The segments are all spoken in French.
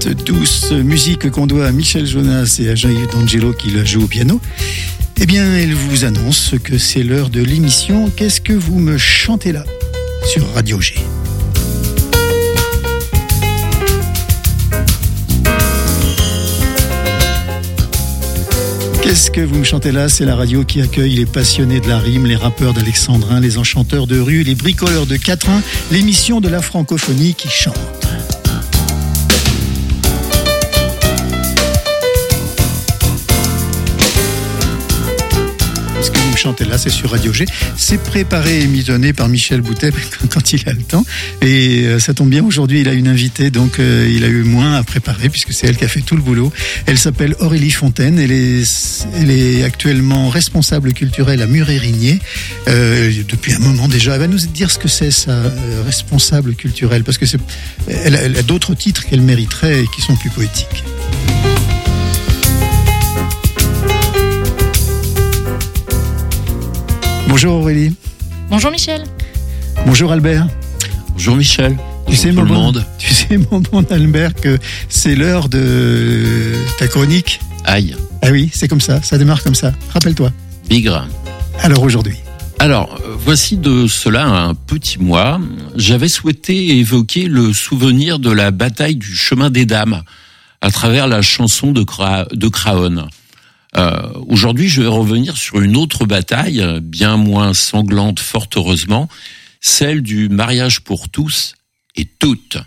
cette douce musique qu'on doit à Michel Jonas et à Jean-Yves D'Angelo qui la joue au piano, eh bien, elle vous annonce que c'est l'heure de l'émission « Qu'est-ce que vous me chantez là ?» sur Radio G. Qu'est-ce que vous me chantez là? C'est la radio qui accueille les passionnés de la rime, les rappeurs d'Alexandrin, les enchanteurs de rue, les bricoleurs de quatrain, l'émission de la francophonie qui chante. Ce que vous me chantez là, c'est sur Radio G. C'est préparé et mitonné par Michel Boutet quand il a le temps. Et ça tombe bien, aujourd'hui, il a une invitée, donc il a eu moins à préparer puisque c'est elle qui a fait tout le boulot. Elle s'appelle Aurélie Fontaine. Elle est actuellement responsable culturelle à Muret-Rigné depuis un moment déjà. Elle va nous dire ce que c'est, sa responsable culturelle, parce que elle a d'autres titres qu'elle mériterait et qui sont plus poétiques. Bonjour Aurélie. Bonjour Michel. Bonjour Albert. Bonjour Michel. Tu sais, mon bon Albert, que c'est l'heure de ta chronique. Aïe. Ah oui, c'est comme ça démarre comme ça. Rappelle-toi. Bigre. Alors aujourd'hui. Alors, voici de cela un petit mois, j'avais souhaité évoquer le souvenir de la bataille du chemin des dames à travers la chanson de Craonne. Aujourd'hui, je vais revenir sur une autre bataille, bien moins sanglante, fort heureusement, celle du mariage pour tous et toutes.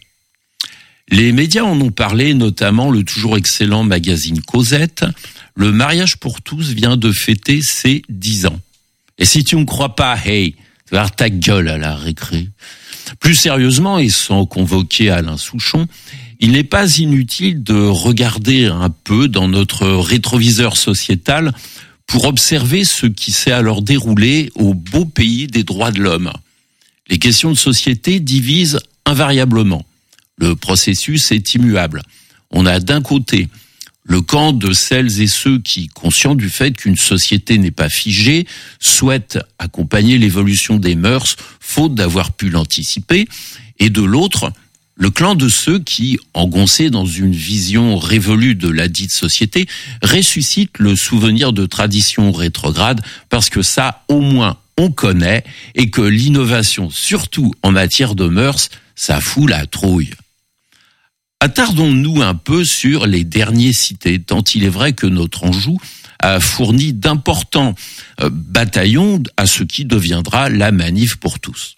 Les médias en ont parlé, notamment le toujours excellent magazine Cosette. Le mariage pour tous vient de fêter ses 10 ans. Et si tu ne crois pas, hey, tu vas avoir ta gueule à la récré. Plus sérieusement, et sans convoquer Alain Souchon, il n'est pas inutile de regarder un peu dans notre rétroviseur sociétal pour observer ce qui s'est alors déroulé au beau pays des droits de l'homme. Les questions de société divisent invariablement. Le processus est immuable. On a d'un côté le camp de celles et ceux qui, conscients du fait qu'une société n'est pas figée, souhaitent accompagner l'évolution des mœurs, faute d'avoir pu l'anticiper, et de l'autre, le clan de ceux qui, engoncés dans une vision révolue de la dite société, ressuscitent le souvenir de traditions rétrogrades, parce que ça, au moins, on connaît, et que l'innovation, surtout en matière de mœurs, ça fout la trouille. Attardons-nous un peu sur les derniers cités, tant il est vrai que notre Anjou a fourni d'importants bataillons à ce qui deviendra la manif pour tous.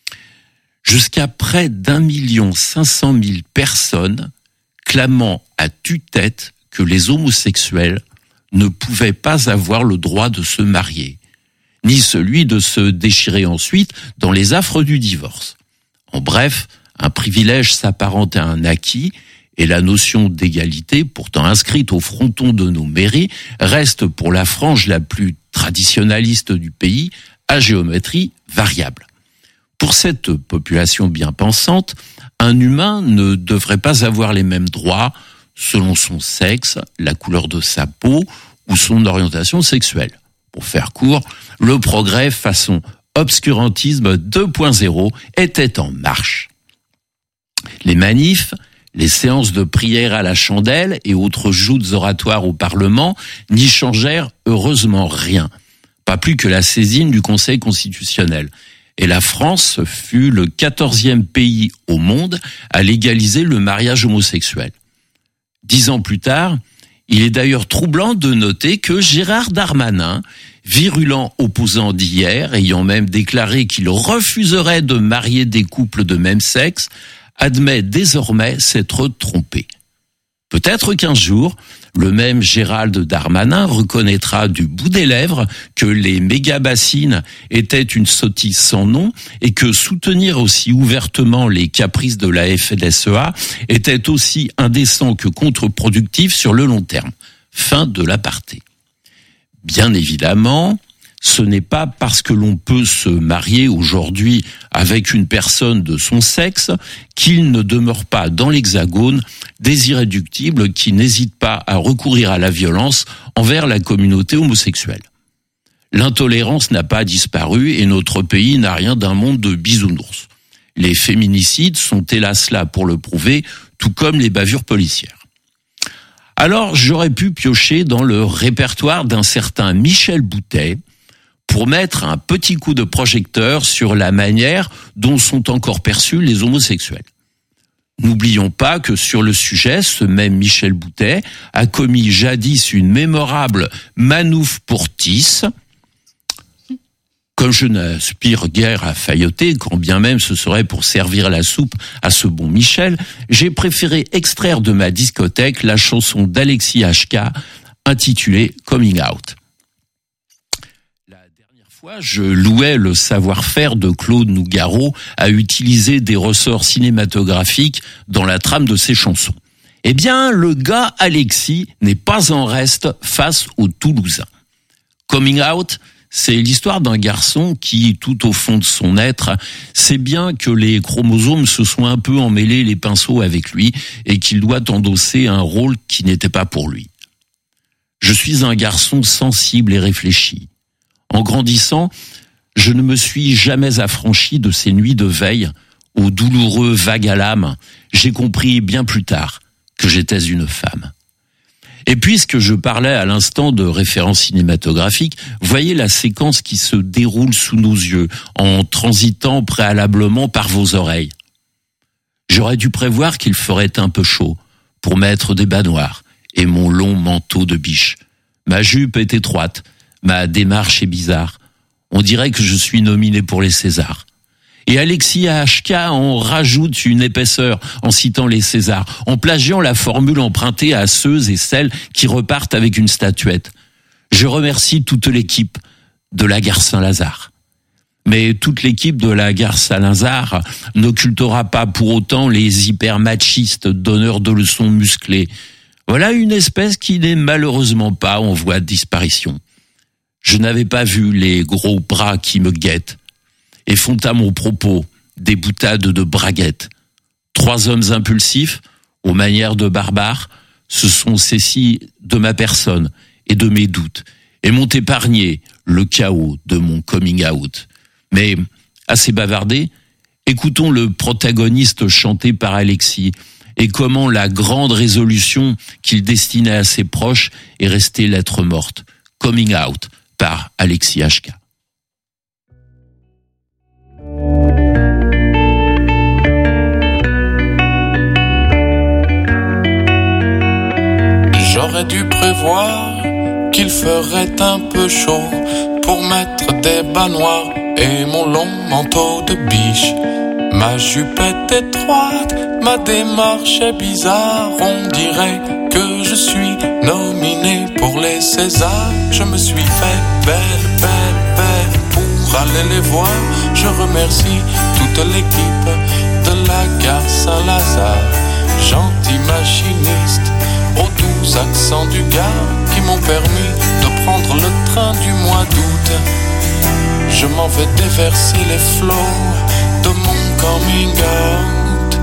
Jusqu'à près d'1 500 000 personnes clamant à tue-tête que les homosexuels ne pouvaient pas avoir le droit de se marier, ni celui de se déchirer ensuite dans les affres du divorce. En bref, un privilège s'apparente à un acquis et la notion d'égalité, pourtant inscrite au fronton de nos mairies, reste pour la frange la plus traditionnaliste du pays à géométrie variable. Pour cette population bien pensante, un humain ne devrait pas avoir les mêmes droits selon son sexe, la couleur de sa peau ou son orientation sexuelle. Pour faire court, le progrès façon obscurantisme 2.0 était en marche. Les manifs, les séances de prière à la chandelle et autres joutes oratoires au Parlement n'y changèrent heureusement rien, pas plus que la saisine du Conseil constitutionnel. Et la France fut le 14e pays au monde à légaliser le mariage homosexuel. 10 ans plus tard, il est d'ailleurs troublant de noter que Gérard Darmanin, virulent opposant d'hier, ayant même déclaré qu'il refuserait de marier des couples de même sexe, admet désormais s'être trompé. Peut-être qu'un jour, le même Gérald Darmanin reconnaîtra du bout des lèvres que les méga-bassines étaient une sottise sans nom et que soutenir aussi ouvertement les caprices de la FNSEA était aussi indécent que contre-productif sur le long terme. Fin de l'aparté. Bien évidemment, ce n'est pas parce que l'on peut se marier aujourd'hui avec une personne de son sexe qu'il ne demeure pas dans l'Hexagone des irréductibles qui n'hésitent pas à recourir à la violence envers la communauté homosexuelle. L'intolérance n'a pas disparu et notre pays n'a rien d'un monde de bisounours. Les féminicides sont hélas là pour le prouver, tout comme les bavures policières. Alors, j'aurais pu piocher dans le répertoire d'un certain Michel Boutet pour mettre un petit coup de projecteur sur la manière dont sont encore perçus les homosexuels. N'oublions pas que sur le sujet, ce même Michel Boutet a commis jadis une mémorable manouf pour Tis. Comme je n'aspire guère à failloter, quand bien même ce serait pour servir la soupe à ce bon Michel, j'ai préféré extraire de ma discothèque la chanson d'Alexis HK intitulée Coming Out. Je louais le savoir-faire de Claude Nougaro à utiliser des ressorts cinématographiques dans la trame de ses chansons. Eh bien, le gars Alexis n'est pas en reste face aux Toulousains. Coming Out, c'est l'histoire d'un garçon qui, tout au fond de son être, sait bien que les chromosomes se sont un peu emmêlés les pinceaux avec lui et qu'il doit endosser un rôle qui n'était pas pour lui. Je suis un garçon sensible et réfléchi. En grandissant, je ne me suis jamais affranchi de ces nuits de veille, aux douloureux vagues à l'âme. J'ai compris bien plus tard que j'étais une femme. Et puisque je parlais à l'instant de références cinématographiques, voyez la séquence qui se déroule sous nos yeux, en transitant préalablement par vos oreilles. J'aurais dû prévoir qu'il ferait un peu chaud, pour mettre des bas noirs et mon long manteau de biche. Ma jupe est étroite, ma démarche est bizarre. On dirait que je suis nominé pour les Césars. Et Alexis HK en rajoute une épaisseur en citant les Césars, en plagiant la formule empruntée à ceux et celles qui repartent avec une statuette. Je remercie toute l'équipe de la gare Saint-Lazare. Mais toute l'équipe de la gare Saint-Lazare n'occultera pas pour autant les hyper-machistes donneurs de leçons musclés. Voilà une espèce qui n'est malheureusement pas en voie de disparition. Je n'avais pas vu les gros bras qui me guettent et font à mon propos des boutades de braguettes. 3 hommes impulsifs, aux manières de barbares, se sont saisis de ma personne et de mes doutes et m'ont épargné le chaos de mon coming out. Mais, assez bavardé, écoutons le protagoniste chanté par Alexis et comment la grande résolution qu'il destinait à ses proches est restée lettre morte. Coming out par Alexis HK. J'aurais dû prévoir qu'il ferait un peu chaud pour mettre des bas noirs et mon long manteau de biche. Ma jupe est étroite, ma démarche est bizarre. On dirait que je suis nominé pour les Césars. Je me suis fait belle pour aller les voir. Je remercie toute l'équipe de la gare Saint-Lazare. Gentil machiniste aux doux accents du gars qui m'ont permis de prendre le train du mois d'août. Je m'en vais déverser les flots de mon coming out.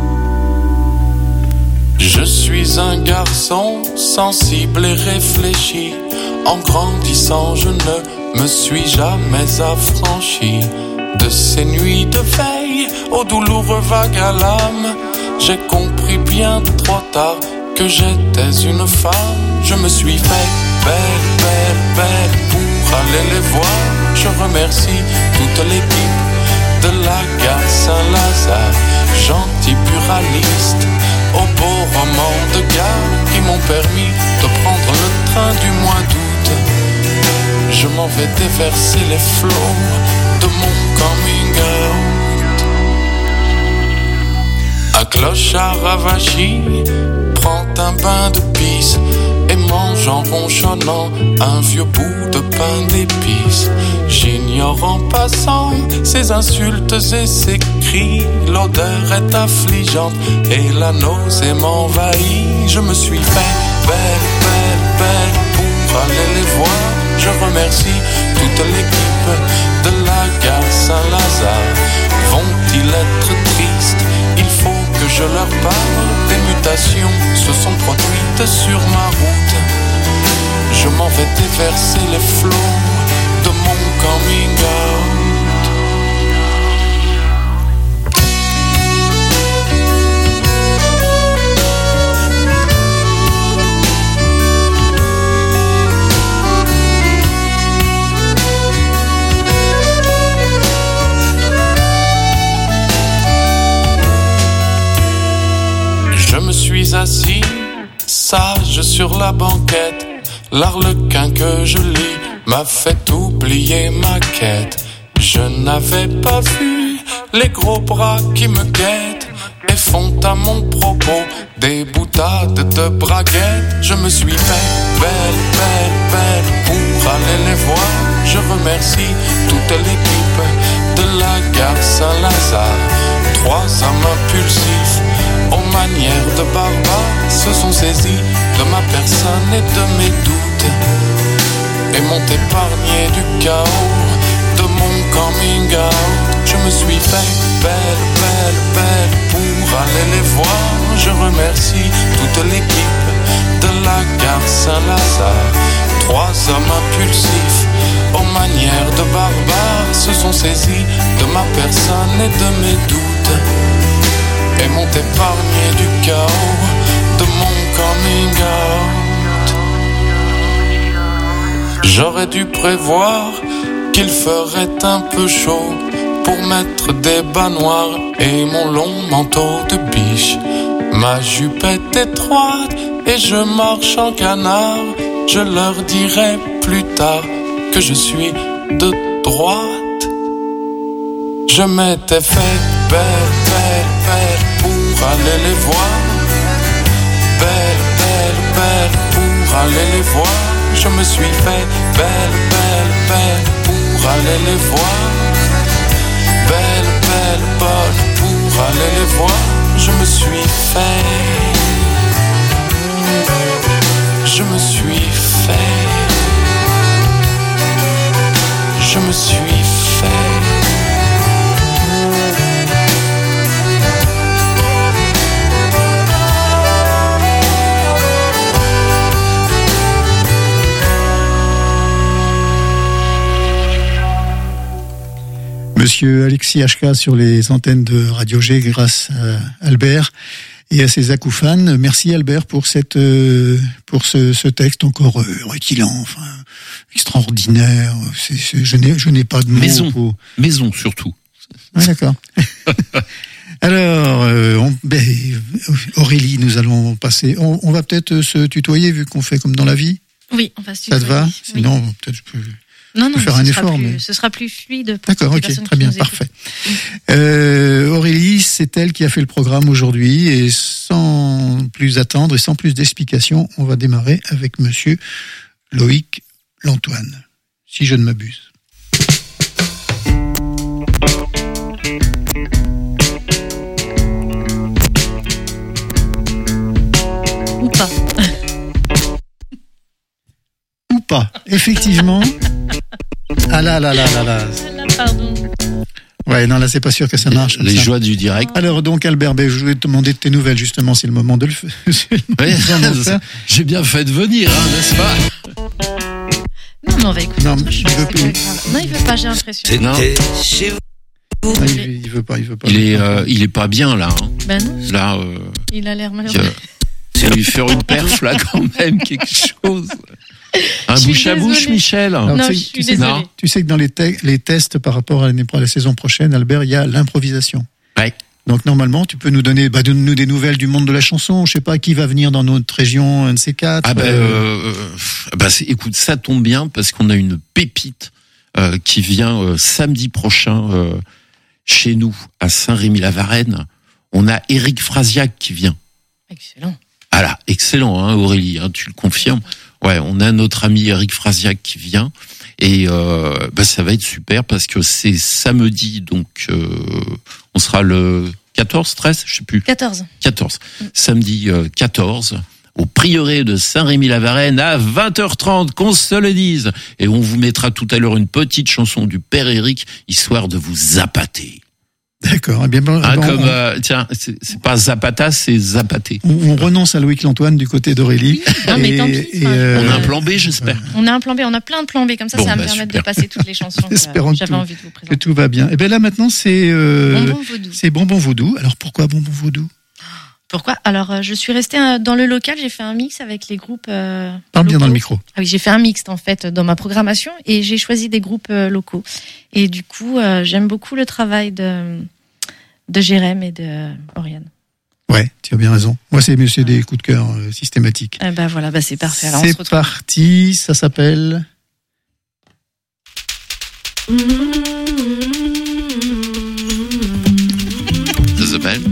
Je suis un garçon sensible et réfléchi. En grandissant, je ne me suis jamais affranchi de ces nuits de veille aux douloureux vagues à l'âme. J'ai compris bien trop tard que j'étais une femme. Je me suis fait belle pour aller les voir. Je remercie toute l'équipe de la gare Saint-Lazare. Gentils buralistes aux beaux romans de gare qui m'ont permis de prendre le train du mois d'août. Je m'en vais déverser les flots de mon coming out. Un clochard ravachi prend un bain de pisse et mange en ronchonnant un vieux bout de pain d'épices. J'ignore en passant ses insultes et ses cris. L'odeur est affligeante et la nausée m'envahit. Je me suis fait belle pour aller les voir. Je remercie toute l'équipe de la gare Saint-Lazare. Vont-ils être tristes? Il faut que je leur parle. Des mutations se sont produites sur ma route. Je m'en vais déverser les flots de mon coming out. me suis assis, sage sur la banquette. L'arlequin que je lis m'a fait oublier ma quête. Je n'avais pas vu les gros bras qui me guettent et font à mon propos des boutades de braguettes. Je me suis fait belle pour aller les voir. Je remercie toute l'équipe de la gare Saint-Lazare. 3 hommes impulsifs aux manières de barbares se sont saisis de ma personne et de mes doutes et m'ont épargné du chaos de mon coming out. Je me suis fait belle pour aller les voir. Je remercie toute l'équipe de la gare Saint-Lazare. 3 hommes impulsifs aux manières de barbares se sont saisis de ma personne et de mes doutes et m'ont épargné du chaos de mon coming out. J'aurais dû prévoir qu'il ferait un peu chaud pour mettre des bas noirs et mon long manteau de biche. Ma jupe est étroite et je marche en canard. Je leur dirai plus tard que je suis de droite. Je m'étais fait belle pour aller les voir. Belle pour aller les voir. Je me suis fait belle pour aller les voir. Belle pour aller les voir. Je me suis fait. Je me suis fait. Je me suis fait. Monsieur Alexis HK sur les antennes de Radio G grâce à Albert et à ses acouphènes. Merci Albert pour ce texte encore rutilant, enfin extraordinaire. Je n'ai pas de mots. Maison surtout. Ah, d'accord. Alors, Aurélie, nous allons passer. On va peut-être se tutoyer vu qu'on fait comme dans la vie. Oui, on va se tutoyer. Ça te va ? Oui. Sinon, peut-être je peux. Non, faire un effort, mais ce sera plus fluide. D'accord, ok, très bien, parfait. Aurélie, c'est elle qui a fait le programme aujourd'hui et sans plus attendre et sans plus d'explications, on va démarrer avec Monsieur Loïc Lantoine, si je ne m'abuse. Ou pas. Ou pas, effectivement. Ah là. Pardon. Ouais, non, là, c'est pas sûr que ça marche. Les joies du direct. Alors, donc, Albert, je voulais te demander de tes nouvelles, justement, c'est le moment de le faire. J'ai bien fait de venir, n'est-ce pas? Non, mais on va écouter. Non, il veut plus. Non, il veut pas, j'ai l'impression. Non. Non, il veut pas. Il est pas bien, là. Hein. Ben non. Là, il a l'air malheureux. Il va lui faire une perf, là, quand même, quelque chose. Un bouche à bouche, Michel. Alors, non, je suis désolée. Tu sais que dans les tests par rapport à la saison prochaine, Albert, il y a l'improvisation. Ouais. Donc normalement, tu peux nous donner des nouvelles du monde de la chanson. Je sais pas qui va venir dans notre région, un de ces quatre. Écoute, ça tombe bien parce qu'on a une pépite qui vient samedi prochain chez nous à Saint-Rémy-la-Varenne. On a Éric Frasiac qui vient. Excellent. Voilà, excellent, hein, Aurélie, hein, tu le confirmes. Ouais, on a notre ami Éric Frasiac qui vient et ça va être super parce que c'est samedi, donc on sera le 14, 13, je sais plus. 14. Samedi 14 au prieuré de Saint-Rémy-la-Varenne à 20h30, qu'on se le dise. Et on vous mettra tout à l'heure une petite chanson du Père Éric, histoire de vous appâter. D'accord. Eh bien, c'est pas Zapata, c'est Zapaté. On renonce à Loïc Lantoine du côté d'Aurélie. Non, mais tant pis. On a un plan B, j'espère. On a un plan B, on a plein de plans B, comme ça, ça va me permettre de passer toutes les chansons que j'avais envie de vous présenter. Que tout va bien. Et bien là, maintenant, c'est Bonbon Vaudou. C'est Bonbon Vaudou. Alors, pourquoi Bonbon Vaudou? Pourquoi? Alors, je suis restée dans le local, j'ai fait un mix avec les groupes Parle bien dans le micro. Ah oui, j'ai fait un mix, en fait, dans ma programmation, et j'ai choisi des groupes locaux. Et du coup, j'aime beaucoup le travail de Jérém et de Oriane. Ouais, tu as bien raison. Moi, c'est des coups de cœur systématiques. Voilà, c'est parfait. Alors, c'est parti, ça s'appelle... Ça s'appelle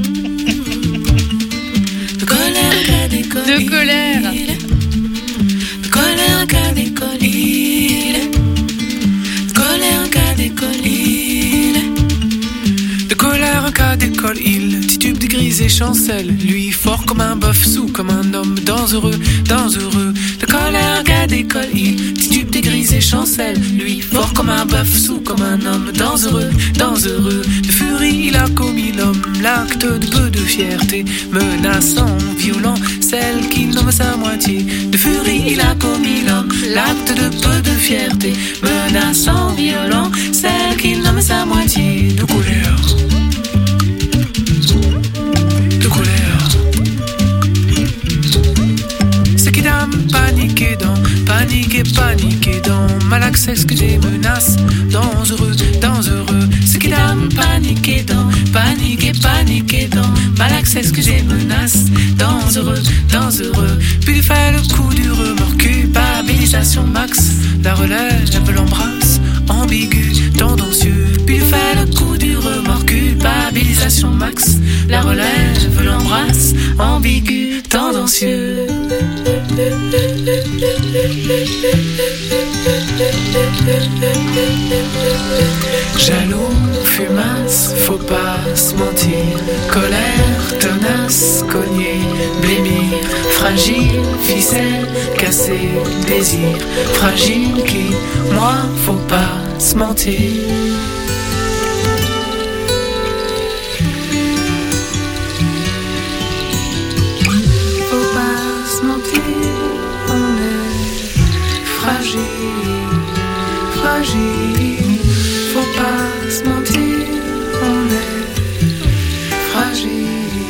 De colère qu'a décollé. De colère. De colère qu'a décollé. De colère qu'a décollé. De colère qu'a décollé. Il titube de grise et chancelle. Lui fort comme un bœuf, sous comme un homme dangereux, dangereux. De colère qu'a décollé. Il titube de grise et chancelle. Lui fort comme un bœuf, sous comme un homme dangereux, dangereux. De furie il a commis l'homme, l'acte de peu de fierté, menaçant, violent, celle qui nomme sa moitié. De furie il a commis l'homme, l'acte de peu de fierté, menaçant, violent, celle qui nomme sa moitié. De colère. De colère. Ce qui dame paniqué dans malaccès que des menaces, dangereux, dangereux. Ce qui dame paniqué dans malaccès que des menaces, dangereux, dangereux. Puis il fait le coup du remords, culpabilisation max, la relève, l'embrasse, ambigu, tendancieux. Puis il fait le coup du remords, culpabilisation max, la relève, l'embrasse, ambigu, tendancieux. Jaloux, fumasse, faut pas se mentir. Colère, tenace, cogner, blêmir. Fragile, ficelle, casser, désir. Fragile qui, moi, faut pas se mentir. Fragile, faut pas se mentir, on est fragile.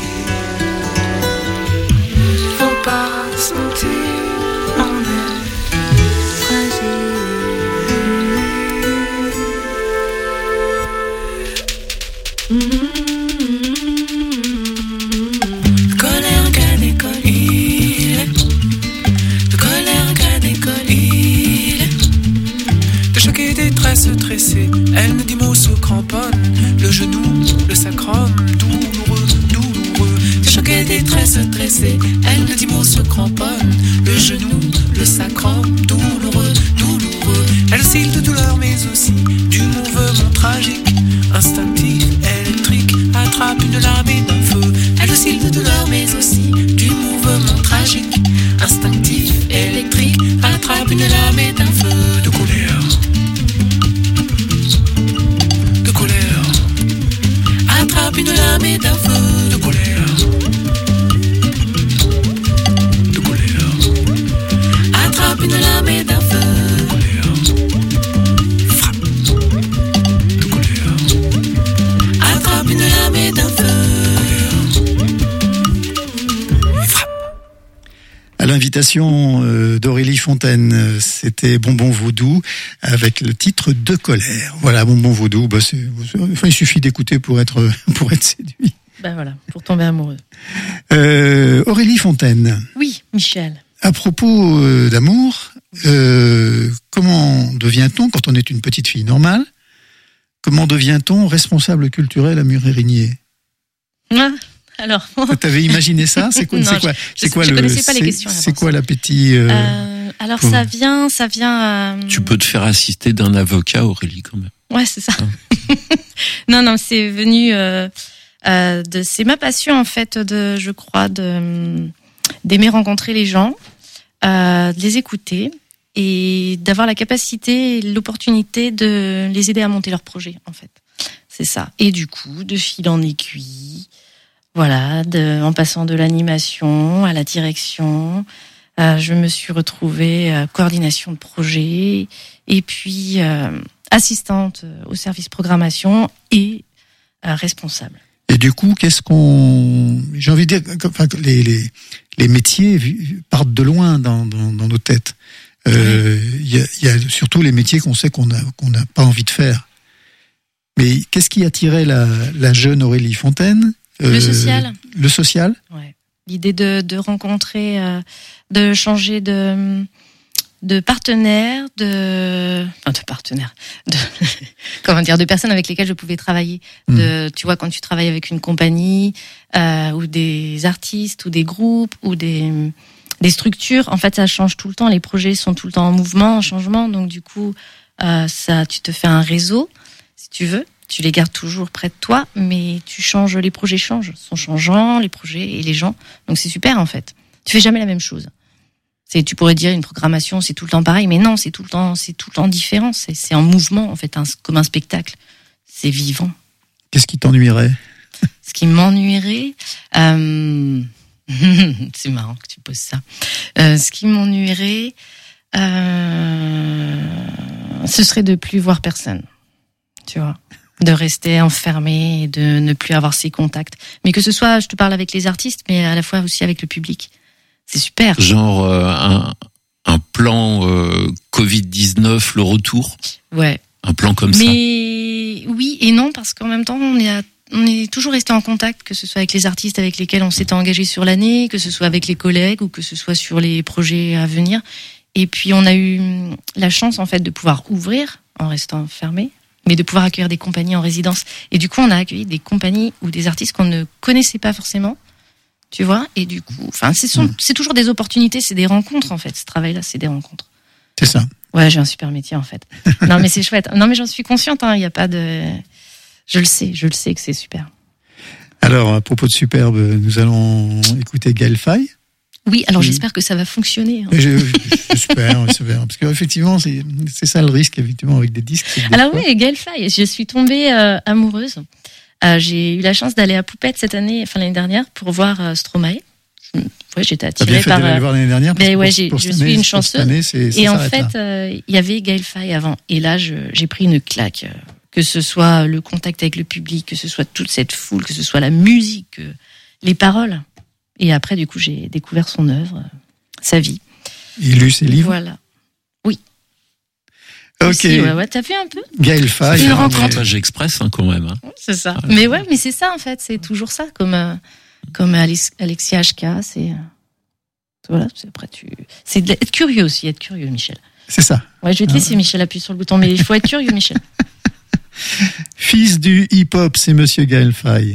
Faut pas se mentir, on est fragile. Colère qu'a décollé, de colère qu'a décollé. Choquée, détresse, tressée, elle ne dit mot, se cramponne. Le genou, le sacrum, douloureux, douloureux. Choquée, détresse, tressée, elle ne dit mot, se cramponne. Le genou, le sacrum, douloureux, douloureux. Elle oscille de douleur, mais aussi du mouvement tragique, instinctif, électrique, attrape une lame et d'un feu. Elle oscille de douleur, mais aussi du mouvement tragique, instinctif, électrique, attrape une lame et d'un feu. De colère. Attrape une lame et d'un feu de colère. De colère. Attrape une lame et d'un feu de colère. Frappe. De colère. Attrape une lame et d'un feu de colère. Et frappe. À l'invitation d'Aurélie Fontaine, c'était Bonbon Vaudou avec le titre De colère. Voilà, Bonbon Vaudou, il suffit d'écouter pour être séduit. Voilà, pour tomber amoureux. Aurélie Fontaine. Oui, Michel. À propos d'amour, comment devient-on, quand on est une petite fille normale, comment devient-on responsable culturel à Muret-Rignier ? Alors, t'avais imaginé ça ? C'est quoi je connaissais pas les questions. C'est quoi l'appétit Alors ça vient. Tu peux te faire assister d'un avocat, Aurélie, quand même. Ouais, c'est ça. Non, c'est venu c'est ma passion en fait d'aimer rencontrer les gens, de les écouter et d'avoir la capacité et l'opportunité de les aider à monter leur projet en fait. C'est ça. Et du coup, de fil en aiguille. Voilà, en passant de l'animation à la direction, je me suis retrouvée coordination de projet et puis assistante au service programmation et responsable. Et du coup, j'ai envie de dire, enfin, les métiers partent de loin dans nos têtes. Il y a surtout les métiers qu'on sait qu'on n'a pas envie de faire. Mais qu'est-ce qui attirait la jeune Aurélie Fontaine Le social. Le social. Ouais. L'idée de rencontrer, de changer de partenaires, de personnes avec lesquelles je pouvais travailler. Tu vois, quand tu travailles avec une compagnie, ou des artistes, ou des groupes, ou des structures, en fait, ça change tout le temps. Les projets sont tout le temps en mouvement, en changement. Donc, du coup, tu te fais un réseau, si tu veux. Tu les gardes toujours près de toi, mais les projets changent, sont changeants, les projets et les gens. Donc, c'est super, en fait. Tu fais jamais la même chose. Tu pourrais dire une programmation, c'est tout le temps pareil, mais non, c'est tout le temps différent. C'est en mouvement, en fait, comme un spectacle. C'est vivant. Qu'est-ce qui t'ennuierait? Ce qui m'ennuierait, c'est marrant que tu poses ça. Ce qui m'ennuierait, ce serait de plus voir personne. Tu vois, de rester enfermé et de ne plus avoir ces contacts. Mais que ce soit, je te parle avec les artistes, mais à la fois aussi avec le public. C'est super. Genre un plan Covid-19, le retour. Ouais. Un plan comme ça. Mais oui et non, parce qu'en même temps, on est toujours resté en contact, que ce soit avec les artistes avec lesquels on s'était engagé sur l'année, que ce soit avec les collègues ou que ce soit sur les projets à venir. Et puis on a eu la chance en fait de pouvoir ouvrir en restant fermé, mais de pouvoir accueillir des compagnies en résidence. Et du coup, on a accueilli des compagnies ou des artistes qu'on ne connaissait pas forcément. Tu vois, et du coup, c'est toujours des opportunités, c'est des rencontres en fait. Ce travail-là, c'est des rencontres. C'est ça. Ouais, j'ai un super métier en fait. Non, mais c'est chouette. Non, mais j'en suis consciente. Il y a pas de. Je le sais que c'est super. Alors, à propos de superbe, nous allons écouter Gaël Faye. Oui, alors j'espère que ça va fonctionner. J'espère, parce qu'effectivement, c'est ça le risque, effectivement, avec des disques. Alors oui, Gaël Faye, je suis tombée amoureuse. J'ai eu la chance d'aller à Poupette l'année dernière, pour voir Stromae. Ouais, j'étais attirée par. D'aller voir l'année dernière. Mais ouais, je suis une chanceuse. Et en fait, il y avait Gaël Faye avant. Et là, j'ai pris une claque. Que ce soit le contact avec le public, que ce soit toute cette foule, que ce soit la musique, les paroles. Et après, du coup, j'ai découvert son œuvre, sa vie. Il lu ses livres. Voilà. Oui. Ok. Aussi, ouais, t'as vu un peu. Gaël Faye. C'est un rencontrage express, quand même. C'est ça. Mais c'est ça en fait. C'est toujours ça, comme Alexia HK. C'est voilà. Après c'est être curieux aussi, être curieux, Michel. C'est ça. Ouais, je vais te laisser, Michel, appuyer sur le bouton, mais il faut être curieux, Michel. Fils du hip-hop, c'est Monsieur Gaël Faye.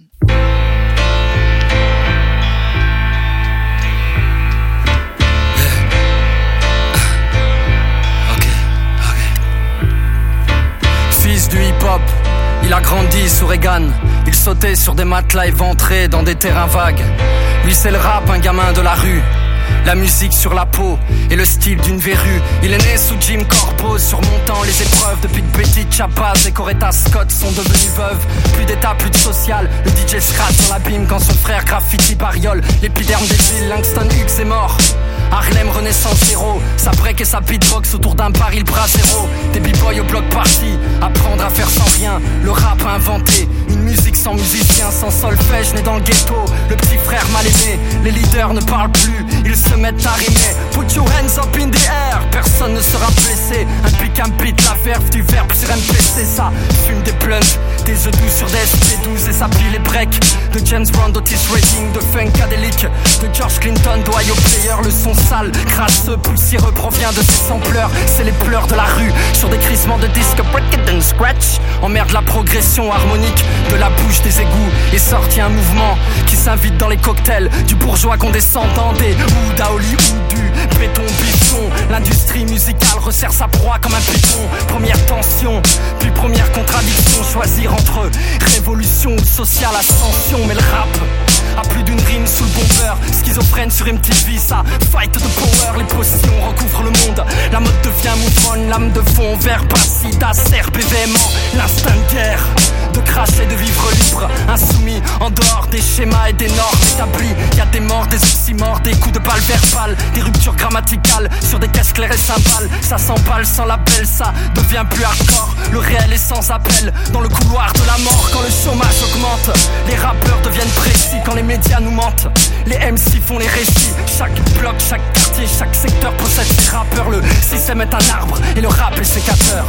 Fils du hip-hop, il a grandi sous Reagan. Il sautait sur des matelas éventrés dans des terrains vagues. Lui c'est le rap, un gamin de la rue. La musique sur la peau et le style d'une verrue. Il est né sous Jim Corbeau, surmontant les épreuves. Depuis que Betty Chapaz et Coretta Scott sont devenues veuves. Plus d'état, plus de social. Le DJ scratch dans l'abîme quand son frère graffiti bariole. L'épiderme des villes, Langston Hughes est mort. Harlem Renaissance zéro. Sa break et sa beatbox autour d'un baril Brasero. Des b-boys au bloc party. Apprendre à faire sans rien. Le rap a inventé une musique sans musicien, sans solfège, né dans le ghetto. Le petit frère mal aimé. Les leaders ne parlent plus. Ils se mettent à rimer. Put your hands up in the air. Personne ne sera blessé. Un pic, un beat, la verve du verbe sur MPC. Ça fume des blunts, des œufs doux sur des SP12. Et ça plie les breaks de James Brown, d'Otis Redding, de Funkadelic, de George Clinton, d'Ohio Player. Le son sale, crasseux, poussiéreux provient de ses sampleurs. C'est les pleurs de la rue sur des crissements de disques. Break it and scratch. Emmerde la progression harmonique de la bouche des égouts. Et sorti un mouvement qui s'invite dans les cocktails du bourgeois condescendant, des Daoli ou du béton bifton. L'industrie musicale resserre sa proie comme un python. Première tension, puis première contradiction. Choisir entre révolution ou sociale ascension. Mais le rap a plus d'une rime sous le bomber. Schizophrène sur MTV, ça fight the power. Les potions recouvrent le monde. La mode devient mouvement, lame de fond, verbe acide, acerbe et véhément. L'instinct de guerre, de cracher, de vivre libre. Insoumis, en dehors des schémas et des normes établis. Y'a des morts, des oxymores, des coups de balle verbales, des ruptures grammaticales sur des caisses claires et cymbales. Ça s'emballe sans l'appel, ça devient plus hardcore. Le réel est sans appel, dans le couloir de la mort. Quand le chômage augmente, les rappeurs deviennent précis. Quand les médias nous mentent, les MC font les récits. Chaque bloc, chaque quartier, chaque secteur possède ses rappeurs. Le système est un arbre et le rap est sécateur.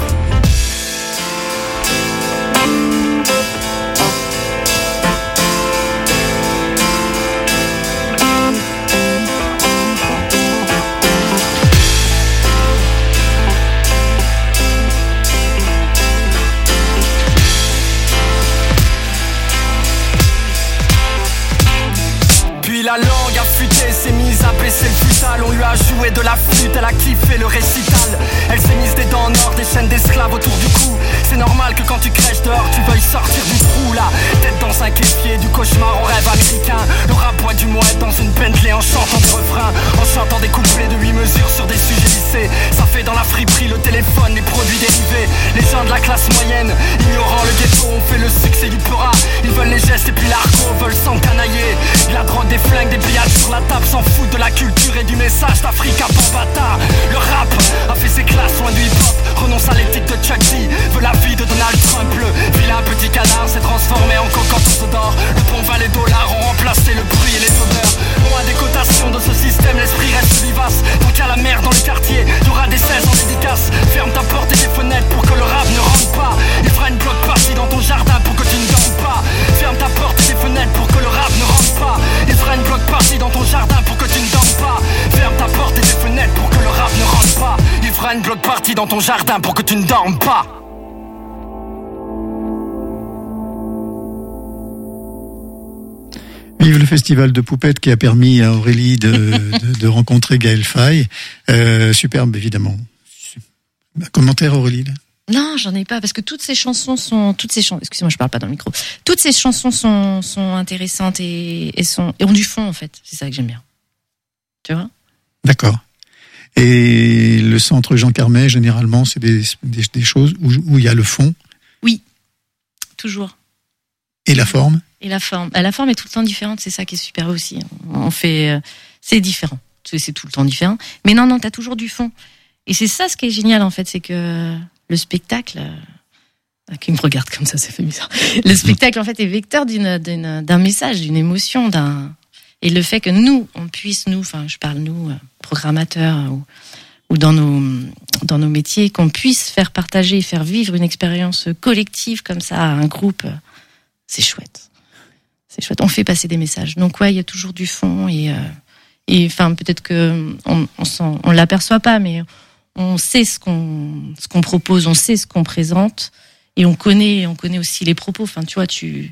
l'été s'est mise à baisser le futal. On lui a joué de la flûte, elle a kiffé le récital. Elle s'est mise des dents en or, des chaînes d'esclaves autour du cou. C'est normal que quand tu crèches dehors, tu veuilles sortir du trou là. Tête dans un képier, du cauchemar au rêve américain. Le rap boit du mouette dans une Bentley en chantant des refrains, en chantant des couplets de 8 mesures sur des sujets lissés. Ça fait dans la friperie, le téléphone, les produits dérivés. Les gens de la classe moyenne, ignorant le ghetto, on fait le succès du peurat. Ils veulent les gestes et puis l'argot, veulent s'encanailler. De la drogue, des flingues, des pliages sur la table, s'en foutent de la culture et du message d'Africa Bambata. Le rap a fait ses classes loin du hip-hop, renonce à l'éthique de Chuck D, veut la vie de Donald Trump. Le vilain petit canard s'est transformé en coquante d'or. Le bon vin, les dollars ont remplacé le bruit et les odeurs. Loin des cotations de ce système, l'esprit reste vivace. Tant qu'il y a la merde dans le quartier, il y aura des 16 en dédicace. Ferme ta porte et tes fenêtres pour que le rap ne rentre pas. Il fera une bloc party dans ton jardin pour que tu ne dormes pas. Ferme ta porte et tes fenêtres pour que le rap ne rentre pas. Il fera une bloc party dans ton jardin pour que tu ne dormes pas. Ferme ta porte et tes fenêtres pour que le rap ne rentre pas. Il fera une bloc party dans ton jardin pour que tu ne dormes pas. Vive le festival de Poupettes qui a permis à Aurélie de rencontrer Gaël Faye. Superbe, évidemment. Un commentaire, Aurélie là? Non, j'en ai pas, parce que toutes ces chansons, excusez-moi, je parle pas dans le micro. Toutes ces chansons sont intéressantes et ont du fond, en fait. C'est ça que j'aime bien. Tu vois? D'accord. Et le centre Jean Carmet, généralement, c'est des choses où il y a le fond. Oui, toujours. Et la forme? Et la forme. La forme est tout le temps différente, c'est ça qui est super aussi. On fait, c'est différent. C'est tout le temps différent. Mais non, t'as toujours du fond. Et c'est ça ce qui est génial, en fait, c'est que le spectacle, qui me regarde comme ça fait bizarre. Le spectacle, en fait, est vecteur d'un message, d'une émotion, et le fait que nous, on puisse, je parle nous, programmateurs ou dans nos métiers, qu'on puisse faire partager, faire vivre une expérience collective comme ça à un groupe, c'est chouette. C'est chouette. On fait passer des messages. Donc ouais, il y a toujours du fond et peut-être que on l'aperçoit pas, mais on sait ce qu'on propose, on sait ce qu'on présente et on connaît aussi les propos. Enfin, tu vois,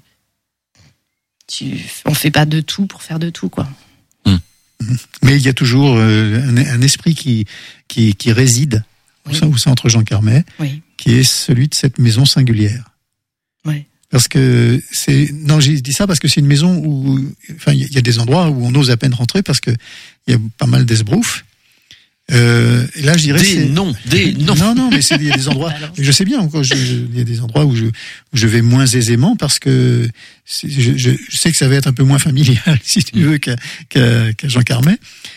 on fait pas de tout pour faire de tout, quoi. Mais il y a toujours un esprit qui réside au centre Jean Carmet, qui est celui de cette maison singulière. Oui. Parce que j'ai dit ça parce que c'est une maison où, il y a des endroits où on ose à peine rentrer parce que il y a pas mal d'esbroufs. Et là, je dirais des noms. Non, mais il y a des endroits. Je sais bien, il y a des endroits où je vais moins aisément parce que je sais que ça va être un peu moins familial, si tu veux, qu'à Jean Carmet.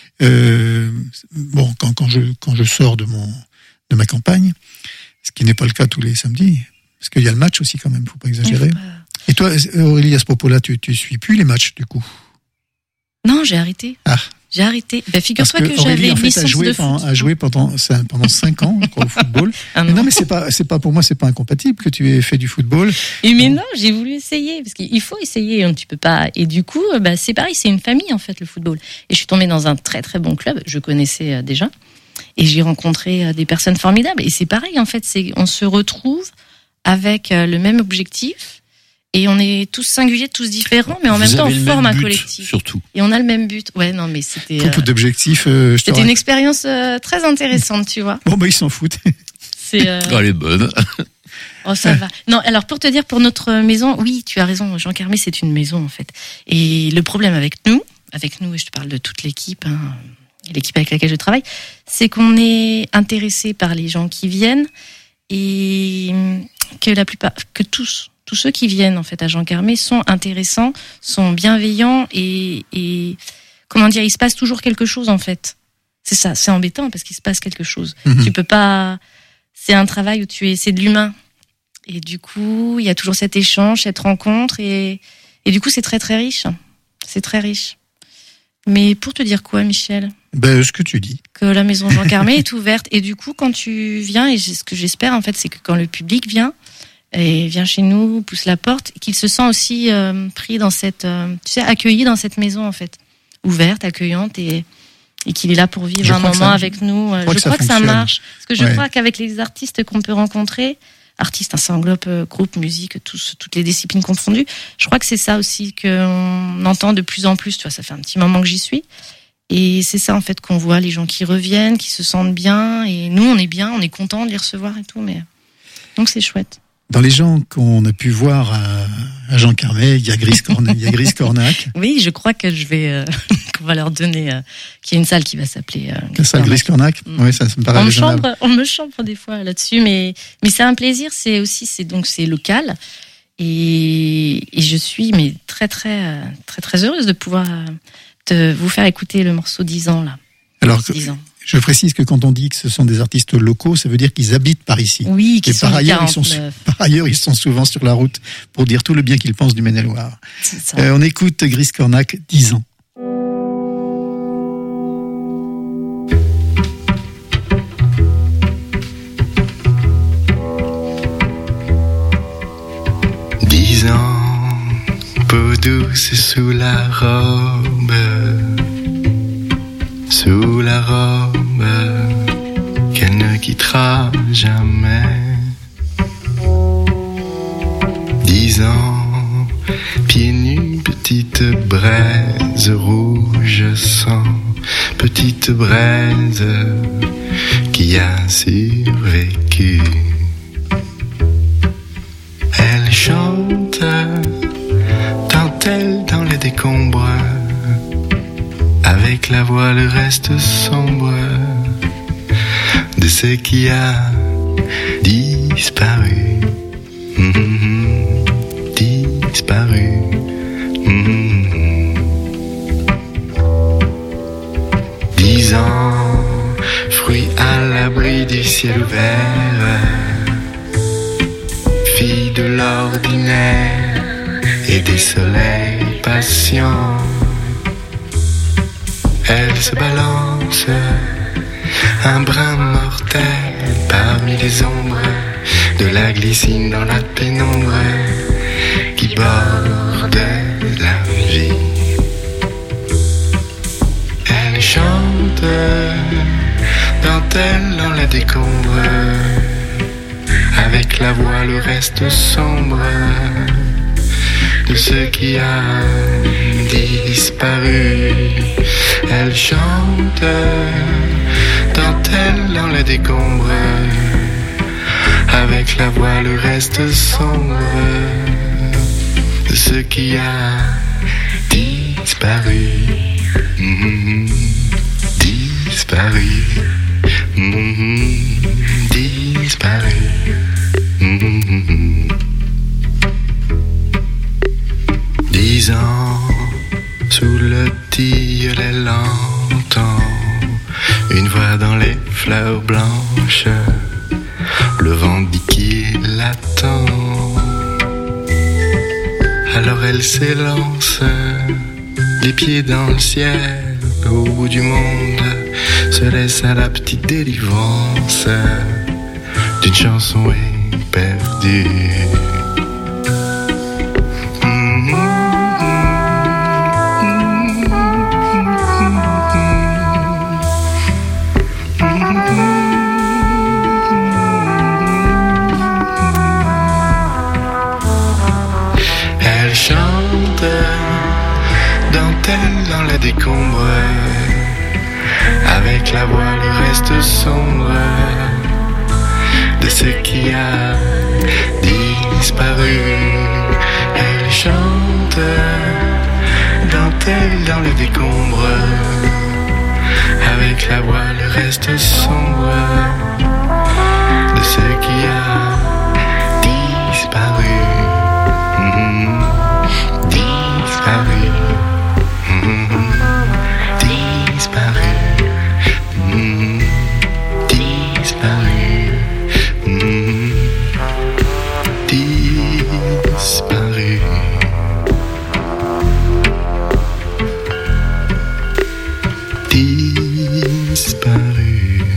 Bon, quand je sors de ma campagne, ce qui n'est pas le cas tous les samedis. Parce qu'il y a le match aussi quand même, faut pas exagérer. Et toi, Aurélie, à ce propos-là, tu suis plus les matchs du coup? Non, j'ai arrêté. Ah. J'ai arrêté. Figure-toi que j'avais une licence de foot. A joué pendant 5 ans, je crois, au football. Non, mais c'est pas pour moi, c'est pas incompatible que tu aies fait du football. Mais non, j'ai voulu essayer parce qu'il faut essayer, tu peux pas. Et du coup, c'est pareil, c'est une famille en fait le football. Et je suis tombée dans un très très bon club. Je connaissais déjà et j'ai rencontré des personnes formidables. Et c'est pareil en fait, on se retrouve avec le même objectif et on est tous singuliers, tous différents, mais en même temps on forme un collectif. Surtout. Et on a le même but. Ouais, non, mais c'était. Propos d'objectif. C'était une expérience très intéressante, tu vois. Bon, ils s'en foutent. Elle est bonne. Oh, ça va. Non, alors pour te dire, pour notre maison, oui, tu as raison, Jean Carmet, c'est une maison en fait. Et le problème avec nous, et je te parle de toute l'équipe, l'équipe avec laquelle je travaille, c'est qu'on est intéressé par les gens qui viennent et que tous ceux qui viennent en fait à Jean Carmet sont intéressants, sont bienveillants et comment dire, il se passe toujours quelque chose en fait. C'est ça, c'est embêtant parce qu'il se passe quelque chose. Tu peux pas, c'est un travail où c'est de l'humain. Et du coup, il y a toujours cet échange, cette rencontre et du coup, c'est très très riche. C'est très riche. Mais pour te dire quoi, Michel? Ce que tu dis. Que la maison Jean Carmet est ouverte et du coup, quand tu viens, et ce que j'espère en fait, c'est que quand le public vient chez nous, pousse la porte, qu'il se sent aussi pris dans cette, accueilli dans cette maison en fait, ouverte, accueillante et qu'il est là pour vivre un moment avec nous. Je crois que ça marche. Parce que je crois qu'avec les artistes qu'on peut rencontrer, artistes, hein, ça englobe groupe, musique, toutes les disciplines confondues. Je crois que c'est ça aussi qu'on entend de plus en plus. Tu vois, ça fait un petit moment que j'y suis. Et c'est ça en fait qu'on voit, les gens qui reviennent, qui se sentent bien, et nous on est bien, on est content de les recevoir et tout, mais donc c'est chouette. Dans les gens qu'on a pu voir à Jean Carmet, il y a Gris Cornac. Oui, je crois que qu'on va leur donner, qu'il y a une salle qui va s'appeler la salle Gris Cornac. Oui, ça me paraît raisonnable. On me chambre des fois là-dessus, mais c'est un plaisir. C'est local, et je suis très très très très heureuse de pouvoir vous faire écouter le morceau 10 ans là. Alors, 10 ans. Je précise que quand on dit que ce sont des artistes locaux, ça veut dire qu'ils habitent par ici. Oui, qui sont par ailleurs, ils sont souvent sur la route pour dire tout le bien qu'ils pensent du Maine-et-Loire. On écoute Gris Cornac, 10 ans. Peau douce sous la robe, qu'elle ne quittera jamais. 10 ans, pieds nus, petite braise rouge sang, petite braise qui a survécu. Elle chante dentelle dans les décombres, avec la voix le reste sombre de ce qui a disparu. Disparu. 10 ans, fruit à l'abri du ciel ouvert, fille de l'ordinaire et des soleils patients. Elle se balance, un brin mortel parmi les ombres, de la glycine dans la pénombre qui borde la vie. Elle chante, dentelle dans la décombre, avec la voix le reste sombre de ce qui a disparu. Elle chante, dentelle dans la décombre, avec la voix le reste sombre de ce qui a disparu. Disparu. Disparu. 10 ans, sous le tilleul, elle entend une voix dans les fleurs blanches, le vent dit qu'il l'attend. Alors elle s'élance, les pieds dans le ciel, au bout du monde, se laisse à la petite délivrance d'une chanson éperdue. Elle chante, dentelle dans la décombre, avec la voix le reste sombre de ce qui a disparu. Elle chante, dentelle dans le décombre, avec la voix le reste sombre de ce qui a disparu. Disparu. Disparu. Disparu. Disparu. Disparu.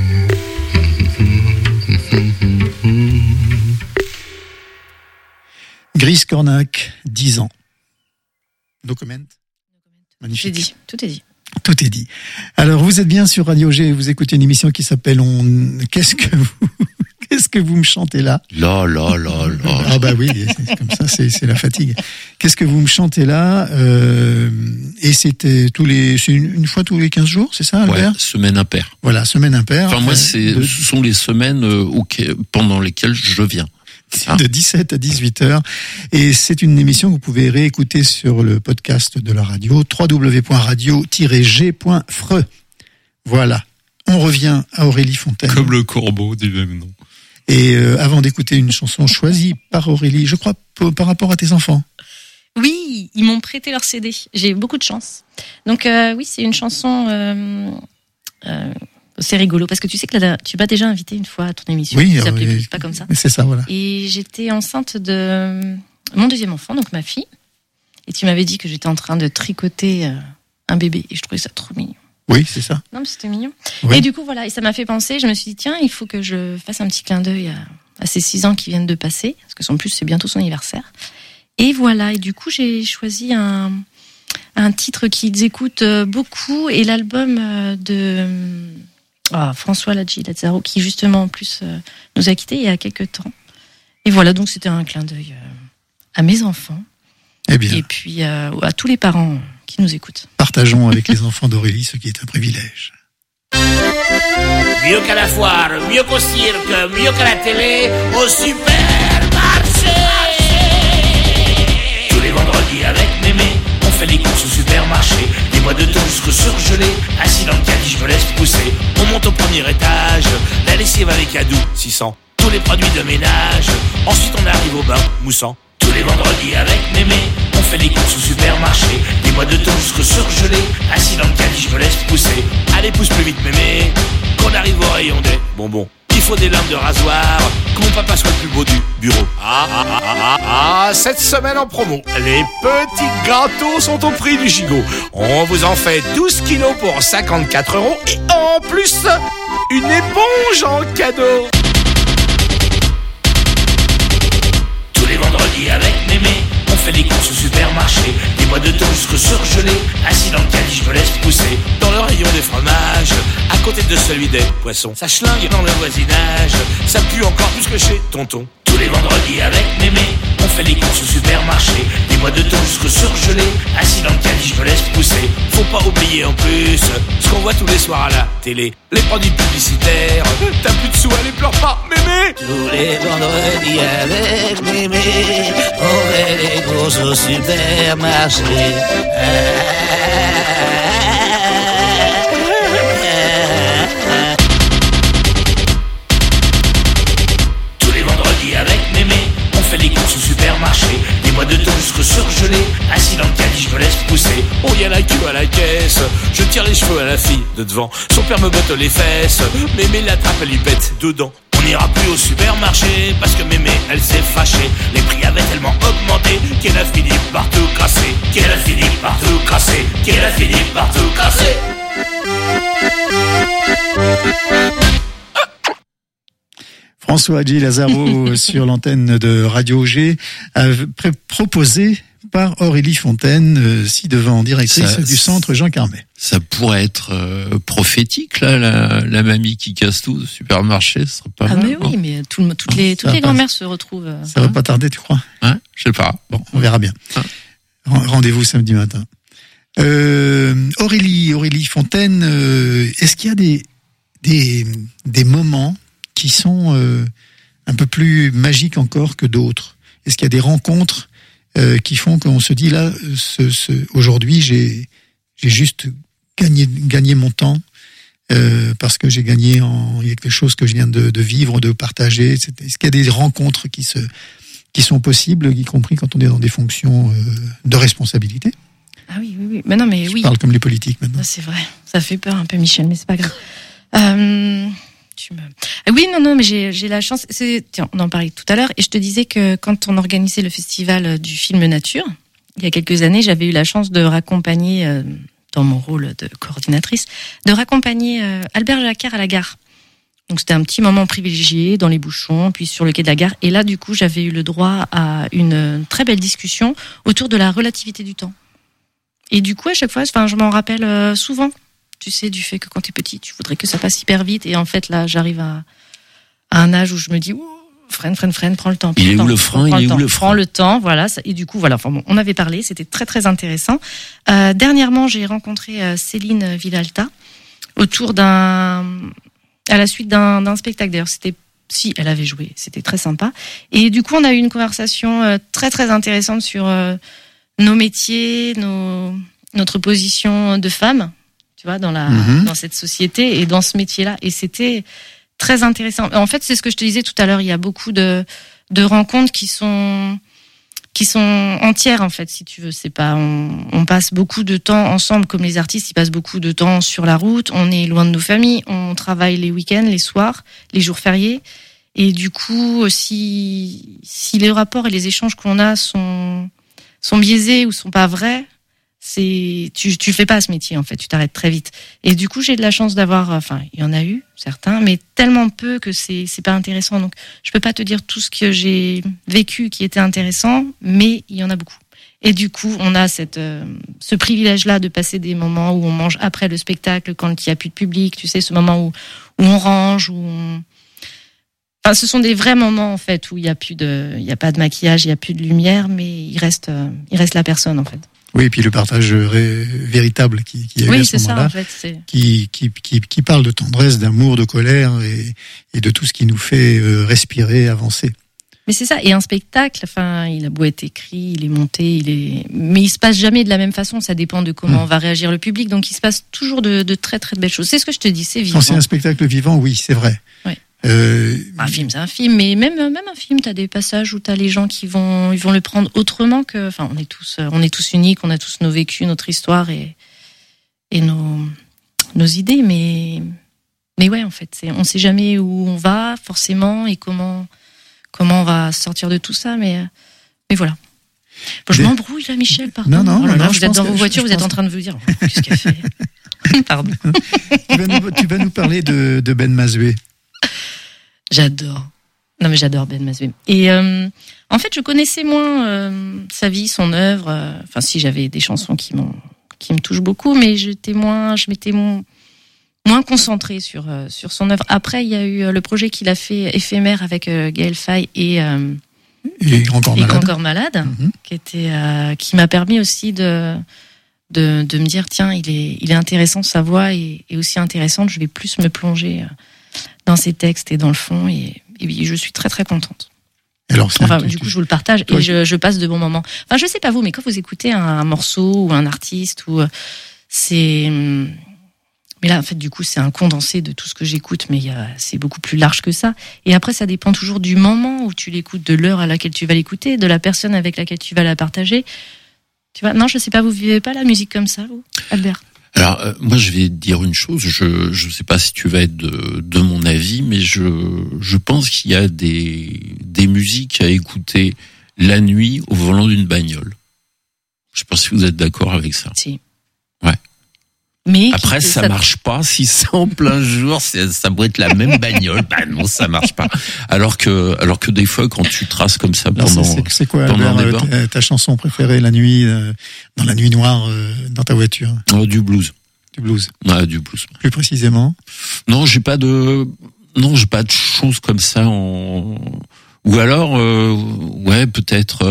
Gris Cornac, 10 ans. No comment. Magnifique. J'ai dit, tout est dit. Tout est dit. Alors, vous êtes bien sur Radio G, vous écoutez une émission qui s'appelle Qu'est-ce que vous Qu'est-ce que vous me chantez là? Là. Ah bah oui, c'est comme ça, c'est la fatigue. Qu'est-ce que vous me chantez là? Et c'était c'est une fois tous les 15 jours, c'est ça, Albert? Ouais, semaine impaire. Voilà, semaine impaire. Enfin, moi, ce sont les semaines pendant lesquelles je viens. De 17 à 18h. Et c'est une émission que vous pouvez réécouter sur le podcast de la radio, www.radio-g.fre. Voilà. On revient à Aurélie Fontaine. Comme le corbeau du même nom. Et avant d'écouter une chanson choisie par Aurélie, je crois par rapport à tes enfants. Oui, ils m'ont prêté leur CD. J'ai eu beaucoup de chance. Donc oui, c'est une chanson... c'est rigolo parce que tu sais que tu m'as déjà invité une fois à ton émission. Oui, ça s'appelait Plus pas comme ça. C'est ça, voilà. Et j'étais enceinte de mon deuxième enfant, donc ma fille. Et tu m'avais dit que j'étais en train de tricoter un bébé. Et je trouvais ça trop mignon. Oui, c'est ça. Non, mais c'était mignon. Oui. Et du coup, voilà, et ça m'a fait penser. Je me suis dit, tiens, il faut que je fasse un petit clin d'œil à ces 6 ans qui viennent de passer, parce que en plus, c'est bientôt son anniversaire. Et voilà. Et du coup, j'ai choisi un titre qu'ils écoutent beaucoup, et l'album de François Lazaro, qui justement en plus nous a quittés il y a quelques temps. Et voilà, donc c'était un clin d'œil à mes enfants. Eh bien. Et puis à tous les parents qui nous écoutent. Partageons avec les enfants d'Aurélie ce qui est un privilège. Mieux qu'à la foire, mieux qu'au cirque, mieux qu'à la télé, au supermarché. Tous les vendredis avec mémé, on fait les courses au supermarché. Des mois de toast surgelés, assis dans le caddie, je me laisse pousser. On monte au premier étage, la lessive avec Adou, 600. Tous les produits de ménage, ensuite on arrive au bain moussant. Tous les vendredis avec mémé, on fait les courses au supermarché. Des mois de toast surgelés, assis dans le caddie, je me laisse pousser. Allez, pousse plus vite mémé, qu'on arrive au rayon des bonbons. Il faut des lames de rasoir, que mon papa soit le plus beau du bureau. Cette semaine en promo, les petits gâteaux sont au prix du gigot. On vous en fait 12 kilos pour 54 € et en plus, une éponge en cadeau. Tous les vendredis avec mémé, on fait les courses au supermarché. Des mois de toast surgelés, assis dans le caddie, je me laisse pousser. Dans le rayon des fromages, à côté de celui des poissons. Ça schlingue dans le voisinage, ça pue encore plus que chez tonton. Tous les vendredis avec mémé, on fait les courses au supermarché. Des mois de toast surgelés, assis dans le caddie, je me laisse pousser. Faut pas oublier en plus ce qu'on voit tous les soirs à la télé. Les produits publicitaires, t'as plus de sous, allez pleure pas, mémé. Tous les vendredis avec mémé, on fait les courses au supermarché. Des mois de toast surgelés, assis dans le caddie, je me laisse pousser. Oh, y a la queue à la caisse, je tire les cheveux à la fille de devant. Son père me botte les fesses, mémé l'attrape, elle lui pète dedans. On n'ira plus au supermarché, parce que mémé, elle s'est fâchée. Les prix avaient tellement augmenté, qu'elle a fini par tout casser. Qu'elle a fini par tout casser. Qu'elle a fini par tout casser. François G. Lazaro sur l'antenne de Radio G, proposé par Aurélie Fontaine, ci-devant directrice du centre Jean Carmet. Ça pourrait être prophétique, là, la mamie qui casse tout au supermarché, ce serait pas mal. Mais oui, mais toutes les grand-mères se retrouvent. Ça va pas tarder, tu crois? Hein? Je sais pas. Bon, on verra bien. Rendez-vous samedi matin. Aurélie Fontaine, est-ce qu'il y a des moments qui sont un peu plus magiques encore que d'autres? Est-ce qu'il y a des rencontres qui font qu'on se dit là, aujourd'hui j'ai juste gagné mon temps parce que j'ai gagné il y a quelque chose que je viens de vivre, de partager. Est-ce qu'il y a des rencontres qui sont possibles, y compris quand on est dans des fonctions de responsabilité? Ah oui. Mais non, mais oui. Je parle comme les politiques maintenant. C'est vrai. Ça fait peur un peu, Michel, mais c'est pas grave. Oui, non, mais j'ai la chance. Tiens, on en parlait tout à l'heure, et je te disais que quand on organisait le festival du film Nature, il y a quelques années, j'avais eu la chance de raccompagner, dans mon rôle de coordinatrice, de raccompagner Albert Jacquard à la gare. Donc c'était un petit moment privilégié dans les bouchons, puis sur le quai de la gare. Et là, du coup, j'avais eu le droit à une très belle discussion autour de la relativité du temps. Et du coup, à chaque fois, je m'en rappelle souvent. Tu sais, du fait que quand t'es petit, tu voudrais que ça passe hyper vite. Et en fait, là, j'arrive à un âge où je me dis, freine, prends le temps. Il est où le frein? Prends le temps, voilà. Et du coup, voilà. Enfin bon, on avait parlé, c'était très très intéressant. Dernièrement, j'ai rencontré Céline Villalta à la suite d'un spectacle. D'ailleurs, si elle avait joué, c'était très sympa. Et du coup, on a eu une conversation très très intéressante sur nos métiers, notre position de femme, tu vois, dans cette société et dans ce métier-là. Et c'était très intéressant. En fait, c'est ce que je te disais tout à l'heure. Il y a beaucoup de rencontres qui sont entières, en fait, si tu veux. C'est pas, on passe beaucoup de temps ensemble, comme les artistes, ils passent beaucoup de temps sur la route. On est loin de nos familles. On travaille les week-ends, les soirs, les jours fériés. Et du coup, si les rapports et les échanges qu'on a sont biaisés ou sont pas vrais, tu fais pas ce métier, en fait, tu t'arrêtes très vite. Et du coup, j'ai de la chance d'avoir, il y en a eu certains, mais tellement peu que c'est pas intéressant. Donc, je peux pas te dire tout ce que j'ai vécu qui était intéressant, mais il y en a beaucoup. Et du coup, on a ce privilège-là de passer des moments où on mange après le spectacle, quand il y a plus de public, tu sais, ce moment où on range, ce sont des vrais moments, en fait, où il y a pas de maquillage, il y a plus de lumière, mais il reste la personne, en fait. Oui, et puis le partage véritable qui a eu à ce moment-là, ça, en fait, qui parle de tendresse, d'amour, de colère et de tout ce qui nous fait respirer, avancer. Mais c'est ça, et un spectacle, il a beau être écrit, il est monté, mais il se passe jamais de la même façon, ça dépend de comment va réagir le public, donc il se passe toujours de très très belles choses. C'est ce que je te dis, c'est vivant. Quand c'est un spectacle vivant, oui, c'est vrai. Ouais. Un film, c'est un film, mais même un film, t'as des passages où t'as les gens qui vont le prendre autrement que, on est tous uniques, on a tous nos vécus, notre histoire et nos idées, mais ouais, en fait, on sait jamais où on va forcément et comment on va sortir de tout ça, mais voilà. Bon, je m'embrouille là, Michel, pardon. Non, vous êtes dans vos voitures, vous êtes en train de vous dire, qu'est-ce qu'elle fait? Pardon. Tu vas nous parler de Ben Mazué. J'adore. Non, mais j'adore Ben Mazué. Et en fait, je connaissais moins sa vie, son œuvre. Si, j'avais des chansons qui me touchent beaucoup, mais je m'étais moins concentrée sur son œuvre. Après, il y a eu le projet qu'il a fait éphémère avec Gaël Faye et Grand Corps Malade, qui m'a permis aussi de me dire, tiens, il est intéressant, sa voix est aussi intéressante, je vais plus me plonger dans ses textes et dans le fond, et je suis très très contente. Alors, du coup, je vous le partage et je passe de bons moments. Je sais pas vous, mais quand vous écoutez un morceau ou un artiste, mais là, en fait, du coup, c'est un condensé de tout ce que j'écoute, mais c'est beaucoup plus large que ça. Et après, ça dépend toujours du moment où tu l'écoutes, de l'heure à laquelle tu vas l'écouter, de la personne avec laquelle tu vas la partager. Tu vois, non, je sais pas, vous vivez pas la musique comme ça, vous, Albert? Alors, moi, je vais te dire une chose. Je sais pas si tu vas être de mon avis, mais je pense qu'il y a des musiques à écouter la nuit au volant d'une bagnole. Je sais pas si vous êtes d'accord avec ça. Si. Ouais. Mais après, ça marche pas. Si c'est en plein jour, ça pourrait être la même bagnole. Non, ça marche pas. Alors que des fois, quand tu traces comme ça pendant c'est quoi, Albert, ta chanson préférée la nuit, dans la nuit noire, dans ta voiture? Du blues. Du blues. Ouais, du blues. Plus précisément? Non, j'ai pas de choses comme ça ou alors, ouais, peut-être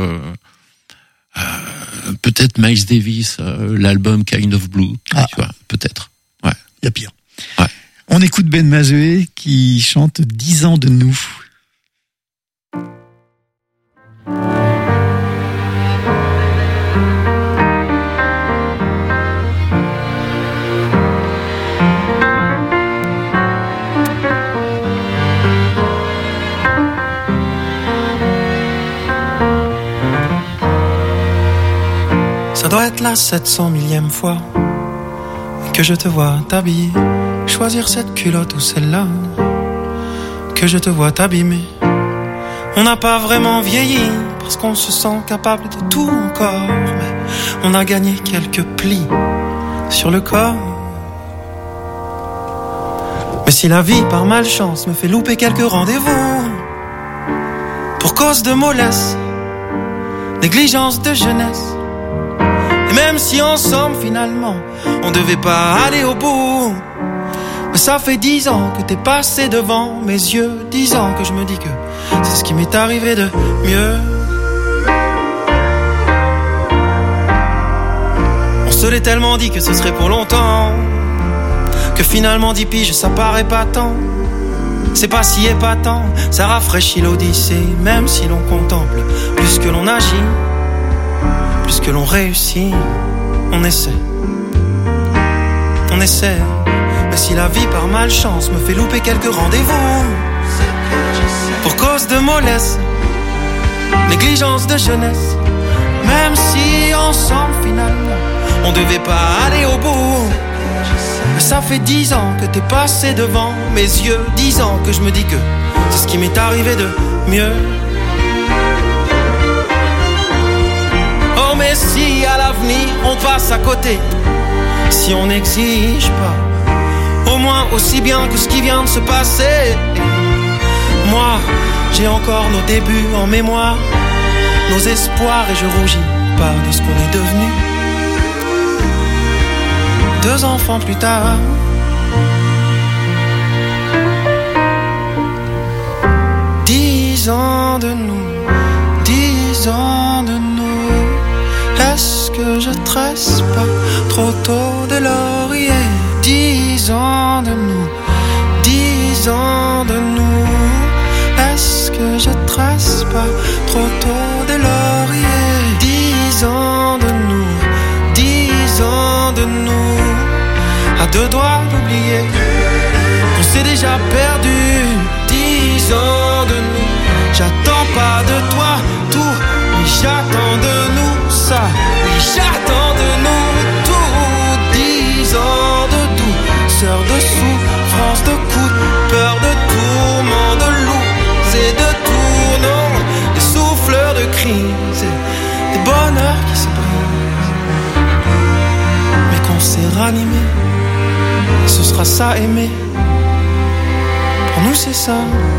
Miles Davis, l'album Kind of Blue, tu vois, peut-être. Ouais. Il y a pire. Ouais. On écoute Ben Mazué qui chante 10 ans de nous. Ça doit être la 700 millième fois que je te vois t'habiller, choisir cette culotte ou celle-là, que je te vois t'abîmer. On n'a pas vraiment vieilli parce qu'on se sent capable de tout encore, mais on a gagné quelques plis sur le corps. Mais si la vie par malchance me fait louper quelques rendez-vous pour cause de mollesse, négligence de jeunesse, même si ensemble finalement on devait pas aller au bout, mais Ça fait 10 ans que t'es passé devant mes yeux, 10 ans que je me dis que c'est ce qui m'est arrivé de mieux. On se l'est tellement dit que ce serait pour longtemps, que finalement 10 piges ça paraît pas tant. C'est pas si épatant, ça rafraîchit l'odyssée. Même si l'on contemple, plus que l'on agit, plus que l'on réussit, on essaie. On essaie. Mais si la vie par malchance me fait louper quelques rendez-vous, pour cause de mollesse, négligence de jeunesse, même si ensemble finalement on devait pas aller au bout. Mais ça fait 10 ans que t'es passé devant mes yeux, 10 ans que je me dis que c'est ce qui m'est arrivé de mieux. Oh mais si à l'avenir on passe à côté, si on n'exige pas au moins aussi bien que ce qui vient de se passer. Moi, j'ai encore nos débuts en mémoire, nos espoirs, et je rougis pas de ce qu'on est devenu. 2 enfants plus tard, dix ans de nous, 10 ans de nous. Est-ce que je tresse pas trop tôt de laurier? 10 ans de nous, 10 ans de nous. Est-ce que je tresse pas trop tôt de laurier? 10 ans de nous, 10 ans de nous. À 2 doigts d'oublier qu'on s'est déjà perdu. 10 ans de nous. J'attends pas de toi tout, oui j'attends de nous ça, oui j'attends de nous tout. 10 ans de douceur, de souffrance, de coups de peur, de tourments, de loups et de tournants, des souffleurs de crise, des bonheurs qui se brisent, mais qu'on s'est ranimé. Ce sera ça aimer. Pour nous c'est ça.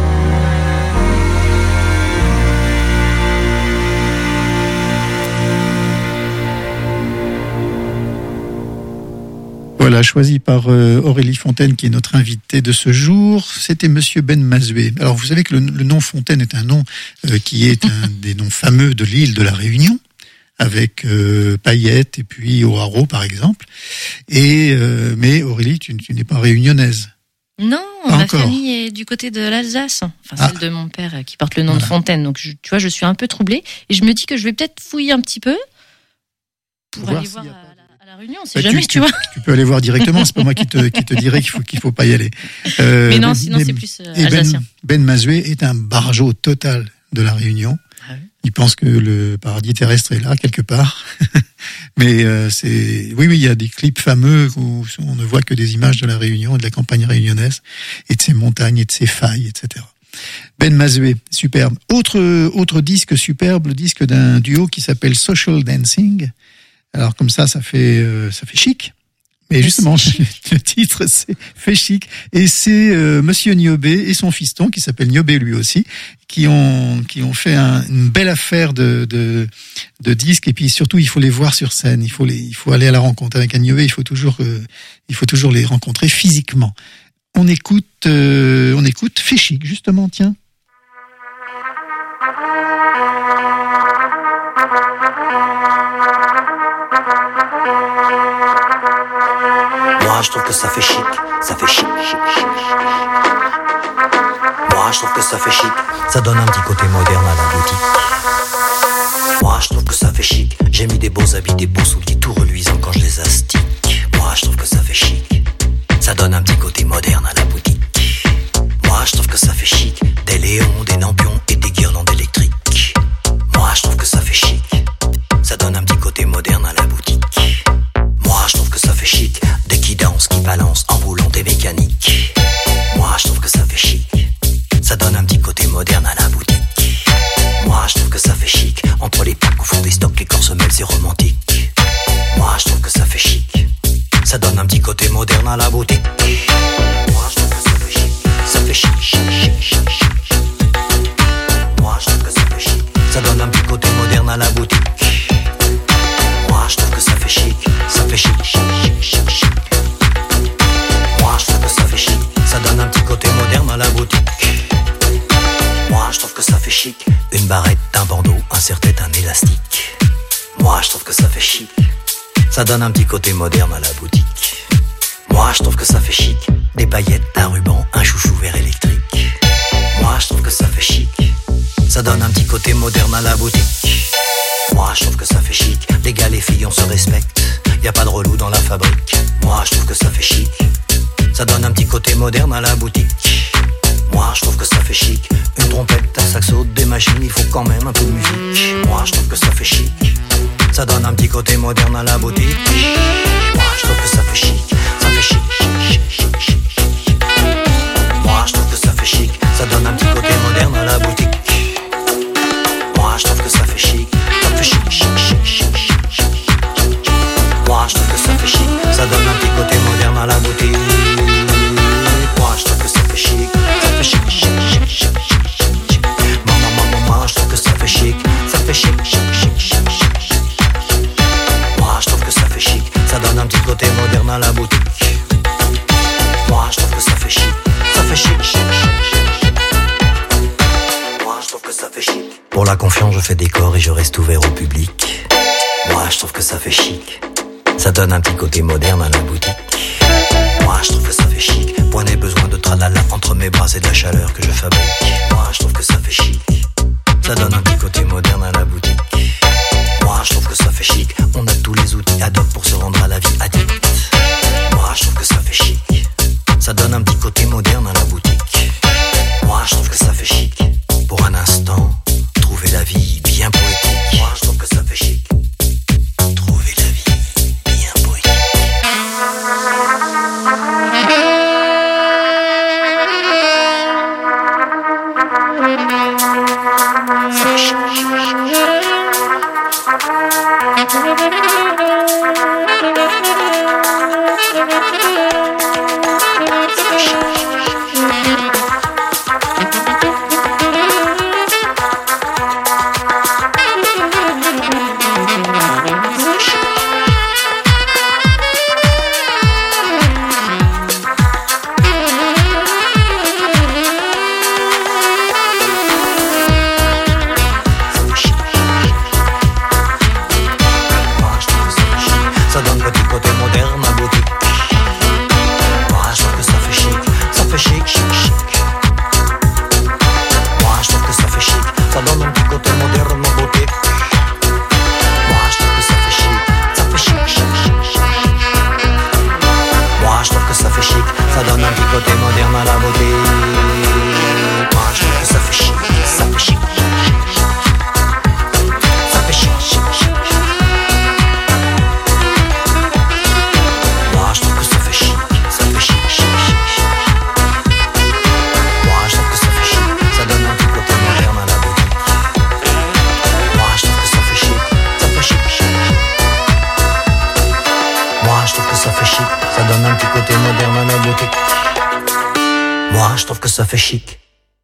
Voilà, choisi par Aurélie Fontaine, qui est notre invitée de ce jour. C'était Monsieur Ben Mazoué. Alors, vous savez que le nom Fontaine est un nom qui est un des noms fameux de l'île de la Réunion, avec Payette et puis O'Haraud, par exemple. Mais Aurélie, tu n'es pas réunionnaise. Non, pas ma encore. famille est du côté de l'Alsace, enfin celle de mon père qui porte le nom de Fontaine. Donc, tu vois, je suis un peu troublée. Et je me dis que je vais peut-être fouiller un petit peu pour aller voir à la Réunion, on sait jamais, tu vois. Tu peux aller voir directement, c'est pas moi qui te dirais qu'il faut pas y aller. Mais non, sinon c'est plus alsacien. Ben Mazoué est un barjot total de la Réunion. Ah oui. Il pense que le paradis terrestre est là, quelque part. Mais oui, il y a des clips fameux où on ne voit que des images de la Réunion, de la campagne réunionnaise, et de ses montagnes, et de ses failles, etc. Ben Mazoué, superbe. Autre disque superbe, le disque d'un duo qui s'appelle Social Dancing. Alors comme ça fait chic. Mais justement, le titre, c'est fait chic. Et c'est Monsieur Niobé et son fiston, qui s'appelle Niobé lui aussi, qui ont fait une belle affaire de disques. Et puis surtout, il faut les voir sur scène. Il faut aller à la rencontre. Avec un Niobé, il faut toujours les rencontrer physiquement. On écoute fait chic, justement, tiens. Moi je trouve que ça fait chic, chic. Moi je trouve que ça fait chic, ça donne un petit côté moderne à la boutique. Moi je trouve que ça fait chic, j'ai mis des beaux habits, des beaux souliers tout reluisants quand je les astique. Moi je trouve que ça fait chic, ça donne un petit côté moderne à la boutique. Moi je trouve que ça fait chic, des léons, des lampions et des guirlandes électriques. Moi je trouve que ça fait chic, ça donne un petit côté moderne à la boutique. Moi je trouve que ça fait chic, des qui dansent, qui balancent en roulant des mécaniques. Moi je trouve que ça fait chic, ça donne un petit côté moderne à la boutique. Moi je trouve que ça fait chic, entre les packs où font des stocks, les corps se mêlent, c'est romantique. Moi je trouve que ça fait chic, ça donne un petit côté moderne à la boutique. Moi je trouve que ça fait chic, ça fait chic, chic, chic, chic, chic. Moi je trouve que ça fait chic, ça donne un petit côté moderne à la boutique. Moi je trouve que ça fait chic, chic, chic, chic, chic. Moi je trouve que ça fait chic, ça donne un petit côté moderne à la boutique. Moi je trouve que ça fait chic, des paillettes, un ruban, un chouchou vert électrique. Moi je trouve que ça fait chic, ça donne un petit côté moderne à la boutique. Moi je trouve que ça fait chic, les gars les filles on se respecte, y a pas de relou dans la fabrique. Moi je trouve que ça fait chic, ça donne un petit côté moderne à la boutique. Moi je trouve que ça fait chic, une trompette, un saxo, des machines, il faut quand même un peu de musique. Moi je trouve que ça fait chic, ça donne un petit côté moderne à la boutique. Moi je trouve que ça fait chic, ça fait chic, chic, chic, chic, chic. Moi je trouve que ça fait chic, ça donne un petit côté moderne à la boutique. Moi je trouve que ça fait chic, ça fait chic, chic, chic, chic, chic. Moi je trouve que ça fait chic, ça donne un petit côté moderne à la boutique. Moi je trouve que ça fait chic, ça fait chic, chic, chic, chic, chic. Maman, je trouve que ça fait chic, ça fait chic, chic, chic, chic, chic. Moi je trouve que ça fait chic, ça donne un petit côté moderne à la boutique. Moi je trouve que ça fait chic, ça fait chic, chic, chic. Moi je trouve que ça fait chic. Pour la confiance je fais des corps et je reste ouvert au public. Moi je trouve que ça fait chic, ça donne un petit côté moderne à la boutique. Moi je trouve que ça fait chic, point des besoins de tralala entre mes bras, c'est de la chaleur que je fabrique. Moi je trouve que ça fait chic, ça donne un petit côté moderne à la boutique. Moi je trouve que ça fait chic, on a tous les outils ad hoc pour se rendre à la vie addict. Moi je trouve que ça fait chic, ça donne un petit côté moderne à la boutique. Moi je trouve que ça fait chic, pour un instant, trouver la vie bien poétique. Moi je trouve que ça fait chic, trouver la vie bien poétique. Ça fait chic.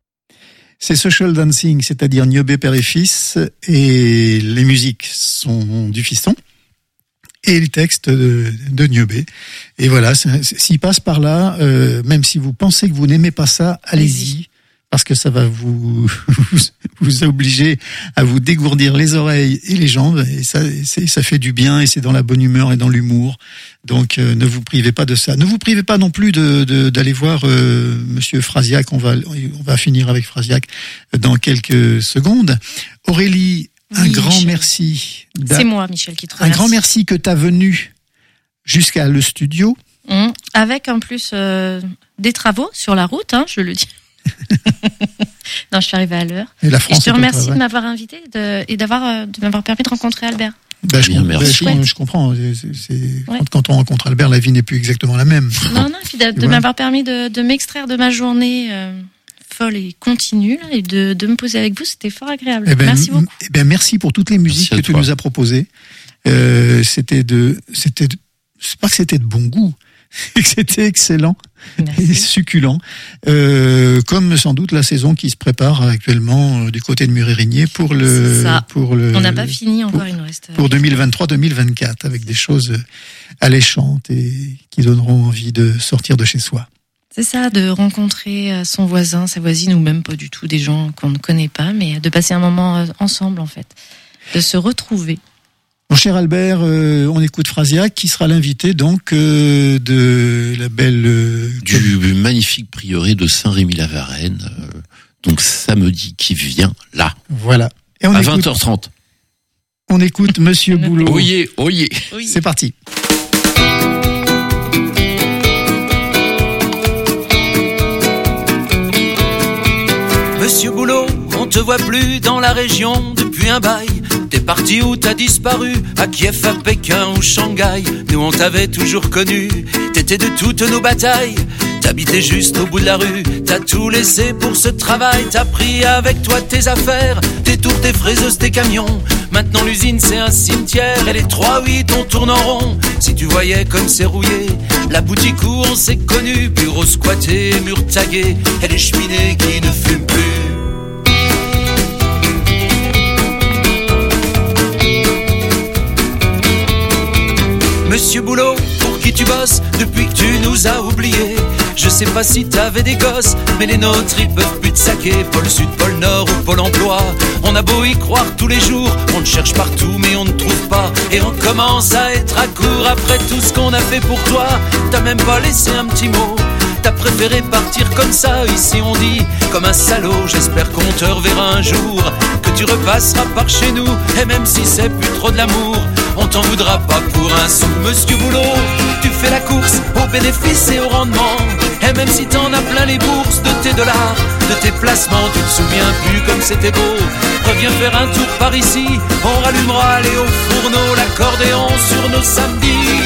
C'est Social Dancing, c'est-à-dire Niobé père et fils, et les musiques sont du fiston et les textes de Niobé. Et voilà, s'il passe par là, même si vous pensez que vous n'aimez pas ça, allez-y, parce que ça va vous obliger à vous dégourdir les oreilles et les jambes, et ça fait du bien, et c'est dans la bonne humeur et dans l'humour. Donc ne vous privez pas de ça. Ne vous privez pas non plus d'aller voir Monsieur Frasiac. On va finir avec Frasiac dans quelques secondes. Aurélie, un grand Michel. Merci. C'est moi, Michel, qui te remercie. Un grand merci que tu as venu jusqu'à le studio. Avec en plus des travaux sur la route, je le dis. Non, je suis arrivée à l'heure. Et je te remercie de m'avoir invité et de m'avoir permis de rencontrer Albert. Je comprends. Quand on rencontre Albert, la vie n'est plus exactement la même. Non, et puis de m'avoir permis de m'extraire de ma journée folle et continue là, et de me poser avec vous, c'était fort agréable. Merci beaucoup. Merci pour toutes les musiques que tu nous as proposées. C'est pas que c'était de bon goût, c'est que c'était excellent. Et succulent, comme sans doute la saison qui se prépare actuellement du côté de Murérigné pour on n'a pas fini encore, il nous reste pour 2023-2024 avec des choses alléchantes et qui donneront envie de sortir de chez soi. C'est ça, de rencontrer son voisin, sa voisine, ou même pas du tout des gens qu'on ne connaît pas, mais de passer un moment ensemble en fait, de se retrouver. Mon cher Albert, on écoute Frasiac, qui sera l'invité donc de la belle... du magnifique prieuré de Saint-Rémy-la-Varenne, donc samedi qui vient là. Voilà. Et on à écoute, 20h30. On écoute Monsieur Boulot. Oyez, oyez. C'est parti. Monsieur Boulot, on te voit plus dans la région depuis un bail. T'es parti ou t'as disparu, à Kiev, à Pékin ou Shanghai. Nous on t'avait toujours connu, t'étais de toutes nos batailles. T'habitais juste au bout de la rue, t'as tout laissé pour ce travail. T'as pris avec toi tes affaires, tes tours, tes fraiseuses, tes camions. Maintenant l'usine c'est un cimetière et les 3-8 on tourne en rond. Si tu voyais comme c'est rouillé, la boutique où on s'est connu. Bureau squatté, mur tagué et les cheminées qui ne fument plus. Monsieur Boulot, pour qui tu bosses depuis que tu nous as oubliés? Je sais pas si t'avais des gosses, mais les nôtres ils peuvent plus te saquer. Pôle Sud, Pôle Nord ou Pôle Emploi, on a beau y croire tous les jours. On te cherche partout mais on ne trouve pas, et on commence à être à court. Après tout ce qu'on a fait pour toi, t'as même pas laissé un petit mot. T'as préféré partir comme ça, ici on dit comme un salaud. J'espère qu'on te reverra un jour, que tu repasseras par chez nous. Et même si c'est plus trop de l'amour, on t'en voudra pas pour un sou. Monsieur Boulot, tu fais la course aux bénéfices et au rendement. Et même si t'en as plein les bourses de tes dollars, de tes placements, tu te souviens plus comme c'était beau. Reviens faire un tour par ici, on rallumera les hauts fourneaux, l'accordéon sur nos samedis.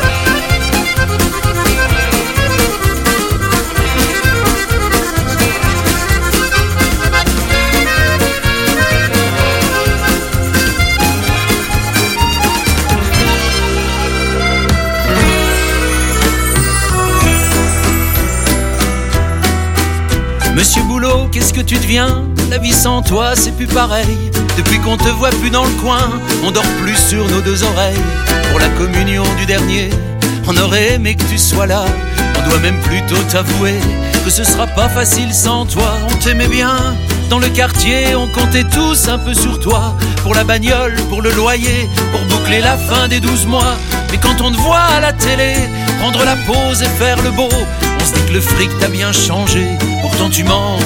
Monsieur Boulot, qu'est-ce que tu deviens? La vie sans toi, c'est plus pareil. Depuis qu'on te voit plus dans le coin, on dort plus sur nos deux oreilles. Pour la communion du dernier, on aurait aimé que tu sois là. On doit même plutôt t'avouer que ce sera pas facile sans toi. On t'aimait bien, dans le quartier, on comptait tous un peu sur toi. Pour la bagnole, pour le loyer, pour boucler la fin des 12 mois. Mais quand on te voit à la télé, prendre la pause et faire le beau, on se dit que le fric t'a bien changé. Pourtant tu manques,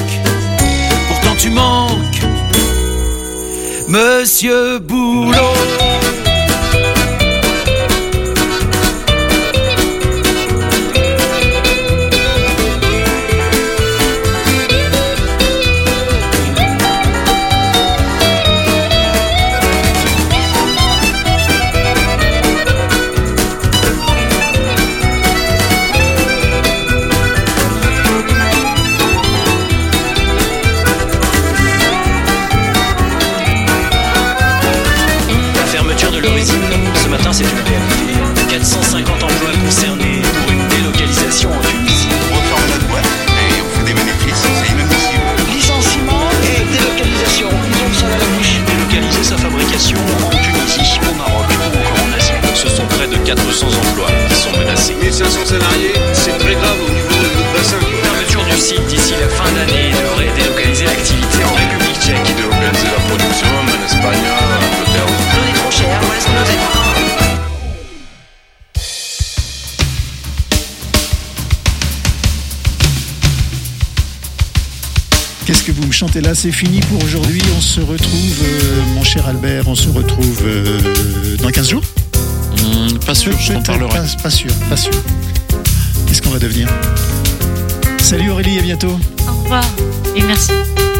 Monsieur Boulot. C'est une réalité. 450 emplois concernés pour une délocalisation en Tunisie. On reforme notre boîte et on fait des bénéfices, c'est inadmissible. Licenciement et délocalisation, donc ça va la bouche. Délocaliser sa fabrication en Tunisie, au Maroc ou encore en Asie. Ce sont près de 400 emplois qui sont menacés. 1500 salariés, c'est très grave au niveau de notre bassin. Fermeture du site d'ici la fin d'année devrait délocaliser l'activité en République tchèque. Délocaliser la production en Espagne, en Angleterre. On est trop cher, on laisse nos aides. Qu'est-ce que vous me chantez là? C'est fini pour aujourd'hui. On se retrouve, mon cher Albert, on se retrouve dans 15 jours? Pas sûr, je t'en parlerai. Pas sûr. Qu'est-ce qu'on va devenir? Salut Aurélie, à bientôt. Au revoir et merci.